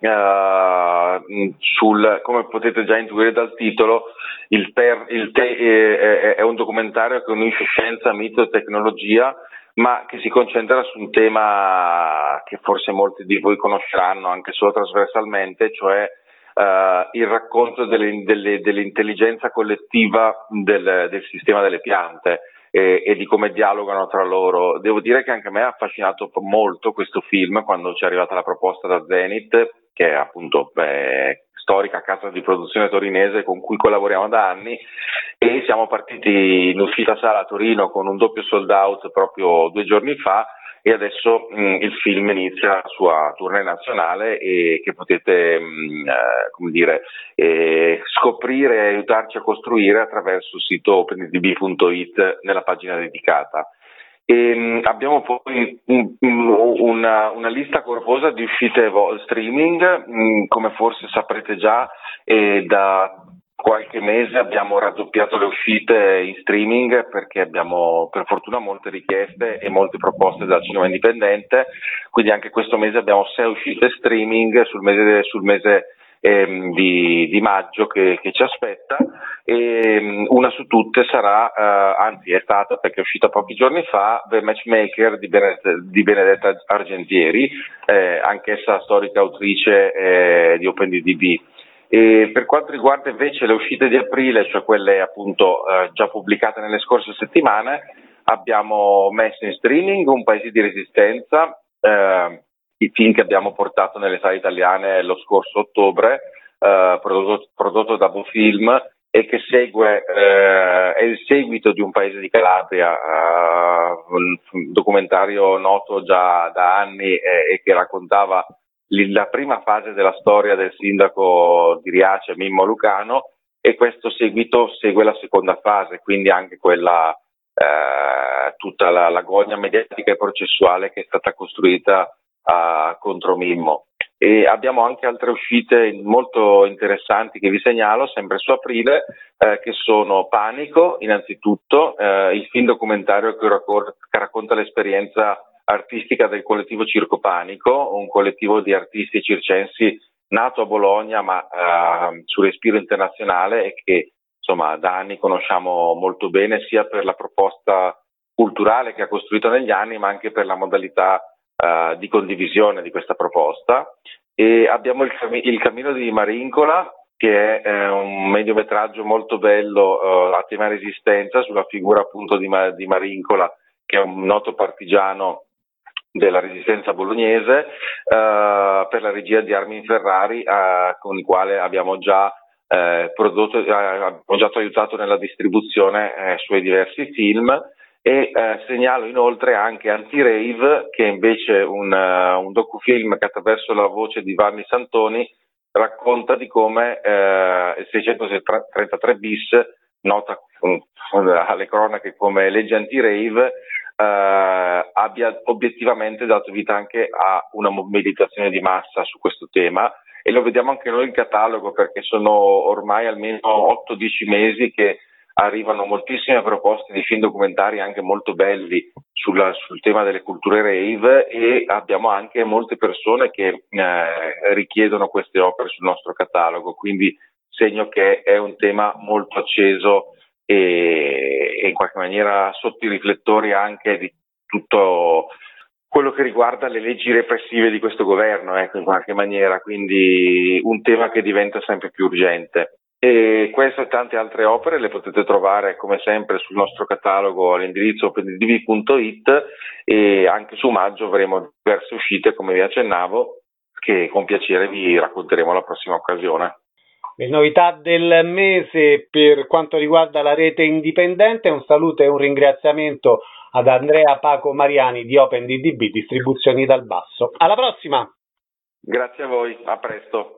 Uh, sul, come potete già intuire dal titolo, il per, il te, è, è un documentario che unisce scienza, mito e tecnologia, ma che si concentra su un tema che forse molti di voi conosceranno anche solo trasversalmente, cioè Uh, il racconto delle, delle, dell'intelligenza collettiva del, del sistema delle piante e, e di come dialogano tra loro. Devo dire che anche a me ha affascinato molto questo film quando ci è arrivata la proposta da Zenith, che è appunto beh, storica casa di produzione torinese con cui collaboriamo da anni, e siamo partiti in uscita sala a Torino con un doppio sold out proprio due giorni fa. E adesso mh, il film inizia la sua tournée nazionale e che potete mh, eh, come dire, eh, scoprire e aiutarci a costruire attraverso il sito opendb punto it nella pagina dedicata. E, mh, abbiamo poi un, un, una, una lista corposa di uscite vo- streaming, mh, come forse saprete già, e da qualche mese abbiamo raddoppiato le uscite in streaming perché abbiamo per fortuna molte richieste e molte proposte dal cinema indipendente, quindi anche questo mese abbiamo sei uscite streaming sul mese, sul mese ehm, di, di maggio che, che ci aspetta, e um, una su tutte sarà, eh, anzi è stata perché è uscita pochi giorni fa, The Matchmaker di Benedetta, di Benedetta Argentieri, eh, anch'essa storica autrice eh, di OpenDDB. E per quanto riguarda invece le uscite di aprile, cioè quelle appunto eh, già pubblicate nelle scorse settimane, abbiamo messo in streaming Un paese di resistenza, eh, il film che abbiamo portato nelle sale italiane lo scorso ottobre, eh, prodotto, prodotto da Bofilm, e che segue, eh, è il seguito di Un paese di Calabria, eh, un documentario noto già da anni eh, e che raccontava la prima fase della storia del sindaco di Riace, Mimmo Lucano, e questo seguito segue la seconda fase, quindi anche quella, eh, tutta la, la gogna mediatica e processuale che è stata costruita uh, contro Mimmo. E abbiamo anche altre uscite molto interessanti che vi segnalo, sempre su aprile, eh, che sono Panico, innanzitutto, eh, il film documentario che, raccor- che racconta l'esperienza artistica del collettivo Circo Panico, un collettivo di artisti e circensi nato a Bologna ma eh, su respiro internazionale, e che insomma da anni conosciamo molto bene, sia per la proposta culturale che ha costruito negli anni, ma anche per la modalità eh, di condivisione di questa proposta. E abbiamo il, cam- il Cammino di Marincola, che è eh, un mediometraggio molto bello eh, a tema resistenza, sulla figura appunto di, Ma- di Marincola, che è un noto partigiano della resistenza bolognese, eh, per la regia di Armin Ferrari, eh, con il quale abbiamo già eh, prodotto, eh, abbiamo già aiutato nella distribuzione eh, suoi diversi film. E eh, segnalo inoltre anche Anti-Rave, che è invece un, uh, un docufilm che attraverso la voce di Vanni Santoni racconta di come eh, il seicentotrentatré bis, nota um, alle cronache come legge Anti-Rave, eh, abbia obiettivamente dato vita anche a una mobilitazione di massa su questo tema, e lo vediamo anche noi in catalogo, perché sono ormai almeno otto dieci mesi che arrivano moltissime proposte di film documentari anche molto belli sulla, sul tema delle culture rave, e abbiamo anche molte persone che eh, richiedono queste opere sul nostro catalogo, quindi segno che è un tema molto acceso e, e in qualche maniera sotto i riflettori anche di tutto quello che riguarda le leggi repressive di questo governo, ecco, in qualche maniera, quindi un tema che diventa sempre più urgente. E queste e tante altre opere le potete trovare come sempre sul nostro catalogo all'indirizzo opendv punto it, e anche su maggio avremo diverse uscite, come vi accennavo, che con piacere vi racconteremo alla prossima occasione. Le novità del mese per quanto riguarda la rete indipendente, un saluto e un ringraziamento ad Andrea Paco Mariani di OpenDDB Distribuzioni dal Basso. Alla prossima! Grazie a voi, a presto!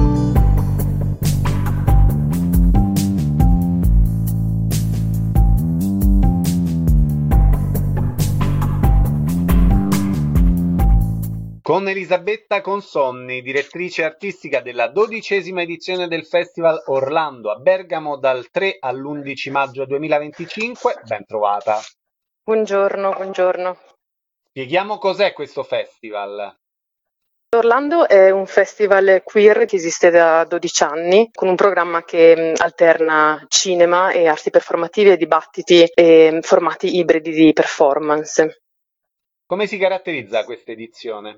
Con Elisabetta Consonni, direttrice artistica della dodicesima edizione del Festival Orlando a Bergamo dal tre all'undici maggio duemilaventicinque, ben trovata. Buongiorno, buongiorno. Spieghiamo cos'è questo festival. Orlando è un festival queer che esiste da dodici anni, con un programma che alterna cinema e arti performative, dibattiti e formati ibridi di performance. Come si caratterizza questa edizione?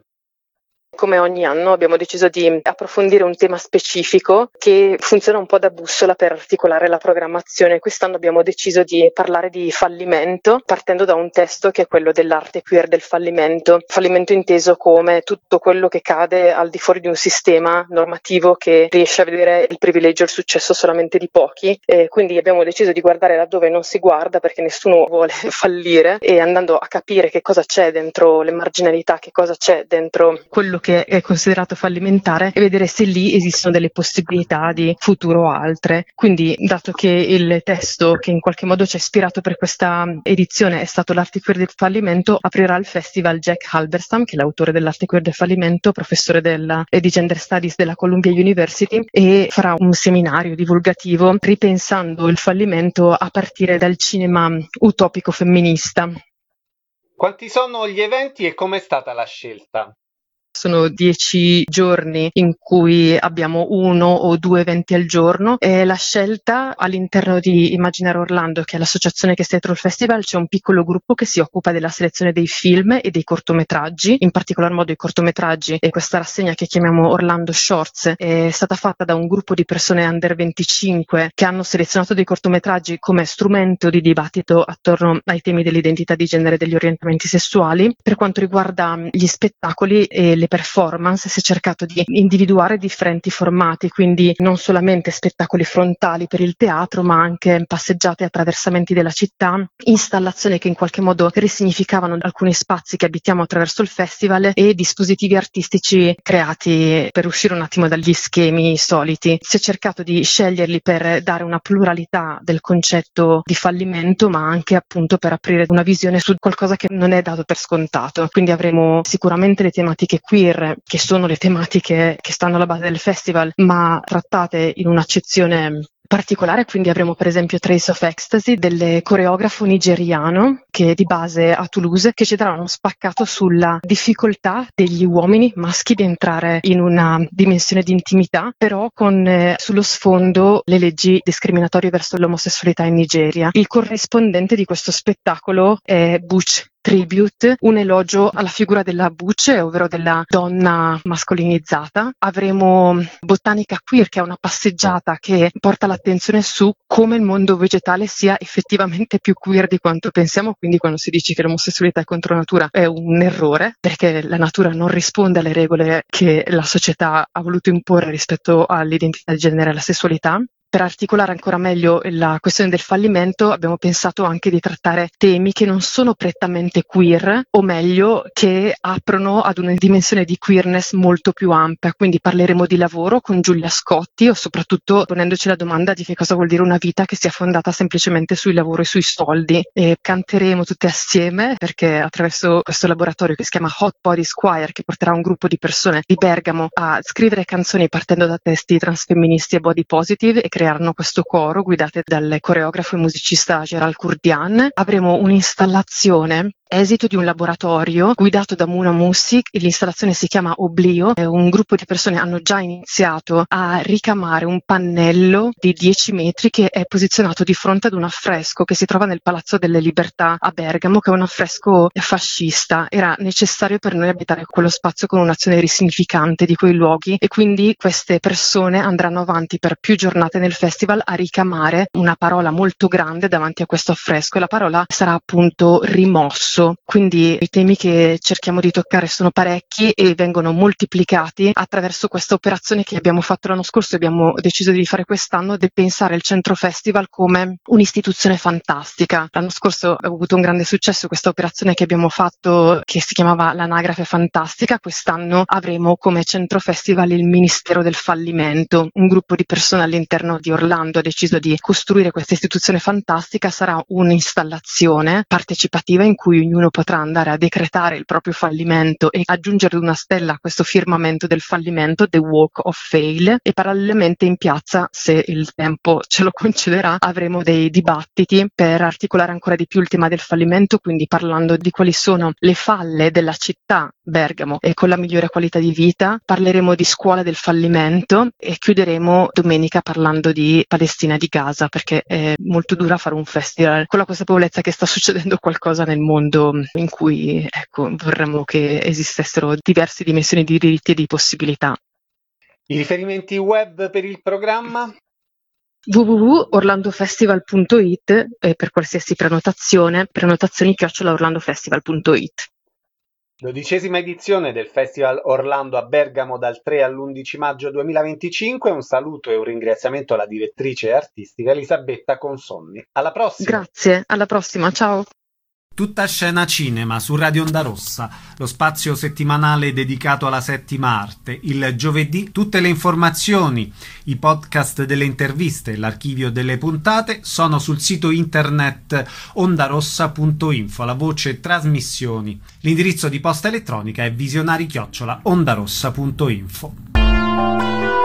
Come ogni anno abbiamo deciso di approfondire un tema specifico che funziona un po' da bussola per articolare la programmazione. Quest'anno abbiamo deciso di parlare di fallimento, partendo da un testo che è quello dell'arte queer del fallimento. Fallimento inteso come tutto quello che cade al di fuori di un sistema normativo che riesce a vedere il privilegio e il successo solamente di pochi. E quindi abbiamo deciso di guardare laddove non si guarda, perché nessuno vuole fallire, e andando a capire che cosa c'è dentro le marginalità, che cosa c'è dentro quello che è considerato fallimentare, e vedere se lì esistono delle possibilità di futuro o altre. Quindi, dato che il testo che in qualche modo ci ha ispirato per questa edizione è stato l'arte queer del fallimento, aprirà il festival Jack Halberstam, che è l'autore dell'arte queer del fallimento, professore della, di Gender Studies della Columbia University, e farà un seminario divulgativo ripensando il fallimento a partire dal cinema utopico femminista. Quanti sono gli eventi e com'è stata la scelta? Sono dieci giorni in cui abbiamo uno o due eventi al giorno, e la scelta all'interno di Immaginare Orlando, che è l'associazione che sta dietro il festival, c'è un piccolo gruppo che si occupa della selezione dei film e dei cortometraggi, in particolar modo i cortometraggi, e questa rassegna che chiamiamo Orlando Shorts è stata fatta da un gruppo di persone under venticinque che hanno selezionato dei cortometraggi come strumento di dibattito attorno ai temi dell'identità di genere e degli orientamenti sessuali. Per quanto riguarda gli spettacoli e le performance, si è cercato di individuare differenti formati, quindi non solamente spettacoli frontali per il teatro, ma anche passeggiate e attraversamenti della città, installazioni che in qualche modo risignificavano alcuni spazi che abitiamo attraverso il festival, e dispositivi artistici creati per uscire un attimo dagli schemi soliti. Si è cercato di sceglierli per dare una pluralità del concetto di fallimento, ma anche appunto per aprire una visione su qualcosa che non è dato per scontato. Quindi avremo sicuramente le tematiche queer, che sono le tematiche che stanno alla base del festival, ma trattate in un'accezione particolare. Quindi avremo per esempio Trace of Ecstasy del coreografo nigeriano, che è di base a Toulouse, che ci darà uno spaccato sulla difficoltà degli uomini maschi di entrare in una dimensione di intimità, però con eh, sullo sfondo le leggi discriminatorie verso l'omosessualità in Nigeria. Il corrispondente di questo spettacolo è Butch Tribute, un elogio alla figura della Butch, ovvero della donna mascolinizzata. Avremo Botanica Queer, che è una passeggiata che porta l'attenzione su come il mondo vegetale sia effettivamente più queer di quanto pensiamo. Quindi quando si dice che l'omosessualità è contro natura è un errore, perché la natura non risponde alle regole che la società ha voluto imporre rispetto all'identità di genere e alla sessualità. per articolare ancora meglio la questione del fallimento abbiamo pensato anche di trattare temi che non sono prettamente queer, o meglio che aprono ad una dimensione di queerness molto più ampia. Quindi parleremo di lavoro con Giulia Scotti, o soprattutto ponendoci la domanda di che cosa vuol dire una vita che sia fondata semplicemente sul lavoro e sui soldi, e canteremo tutte assieme perché attraverso questo laboratorio che si chiama Hot Body Squire, che porterà un gruppo di persone di Bergamo a scrivere canzoni partendo da testi transfemministi e body positive e crearono questo coro guidate dal coreografo e musicista Gerald Kurdian. Avremo un'installazione esito di un laboratorio guidato da Muna Music. L'installazione si chiama Oblio. Un gruppo di persone hanno già iniziato a ricamare un pannello di dieci metri che è posizionato di fronte ad un affresco che si trova nel Palazzo delle Libertà a Bergamo, che è un affresco fascista. Era necessario per noi abitare quello spazio con un'azione risignificante di quei luoghi, e quindi queste persone andranno avanti per più giornate nel festival a ricamare una parola molto grande davanti a questo affresco, e la parola sarà appunto rimosso. Quindi i temi che cerchiamo di toccare sono parecchi e vengono moltiplicati attraverso questa operazione che abbiamo fatto l'anno scorso e abbiamo deciso di fare quest'anno, di pensare il Centro Festival come un'istituzione fantastica. L'anno scorso ha avuto un grande successo questa operazione che abbiamo fatto, che si chiamava l'Anagrafe Fantastica. Quest'anno avremo come Centro Festival il Ministero del Fallimento. Un gruppo di persone all'interno di Orlando ha deciso di costruire questa istituzione fantastica. Sarà un'installazione partecipativa in cui ognuno potrà andare a decretare il proprio fallimento e aggiungere una stella a questo firmamento del fallimento, The Walk of Fail, e parallelamente in piazza, se il tempo ce lo concederà, avremo dei dibattiti per articolare ancora di più il tema del fallimento, quindi parlando di quali sono le falle della città Bergamo e con la migliore qualità di vita. Parleremo di scuola del fallimento e chiuderemo domenica parlando di Palestina e di Gaza, perché è molto dura fare un festival con la consapevolezza che sta succedendo qualcosa nel mondo in cui ecco, vorremmo che esistessero diverse dimensioni di diritti e di possibilità. I riferimenti web per il programma? w w w punto orlandofestival punto i t e per qualsiasi prenotazione, prenotazioni chiocciola orlandofestival punto i t. Dodicesima edizione del Festival Orlando a Bergamo dal tre all'undici maggio duemilaventicinque. Un saluto e un ringraziamento alla direttrice artistica Elisabetta Consonni. Alla prossima! Grazie, alla prossima, ciao! Tutta scena cinema su Radio Onda Rossa, lo spazio settimanale dedicato alla settima arte. Il giovedì tutte le informazioni, i podcast delle interviste e l'archivio delle puntate sono sul sito internet ondarossa punto info, la voce trasmissioni. L'indirizzo di posta elettronica è visionari chiocciola ondarossa punto info.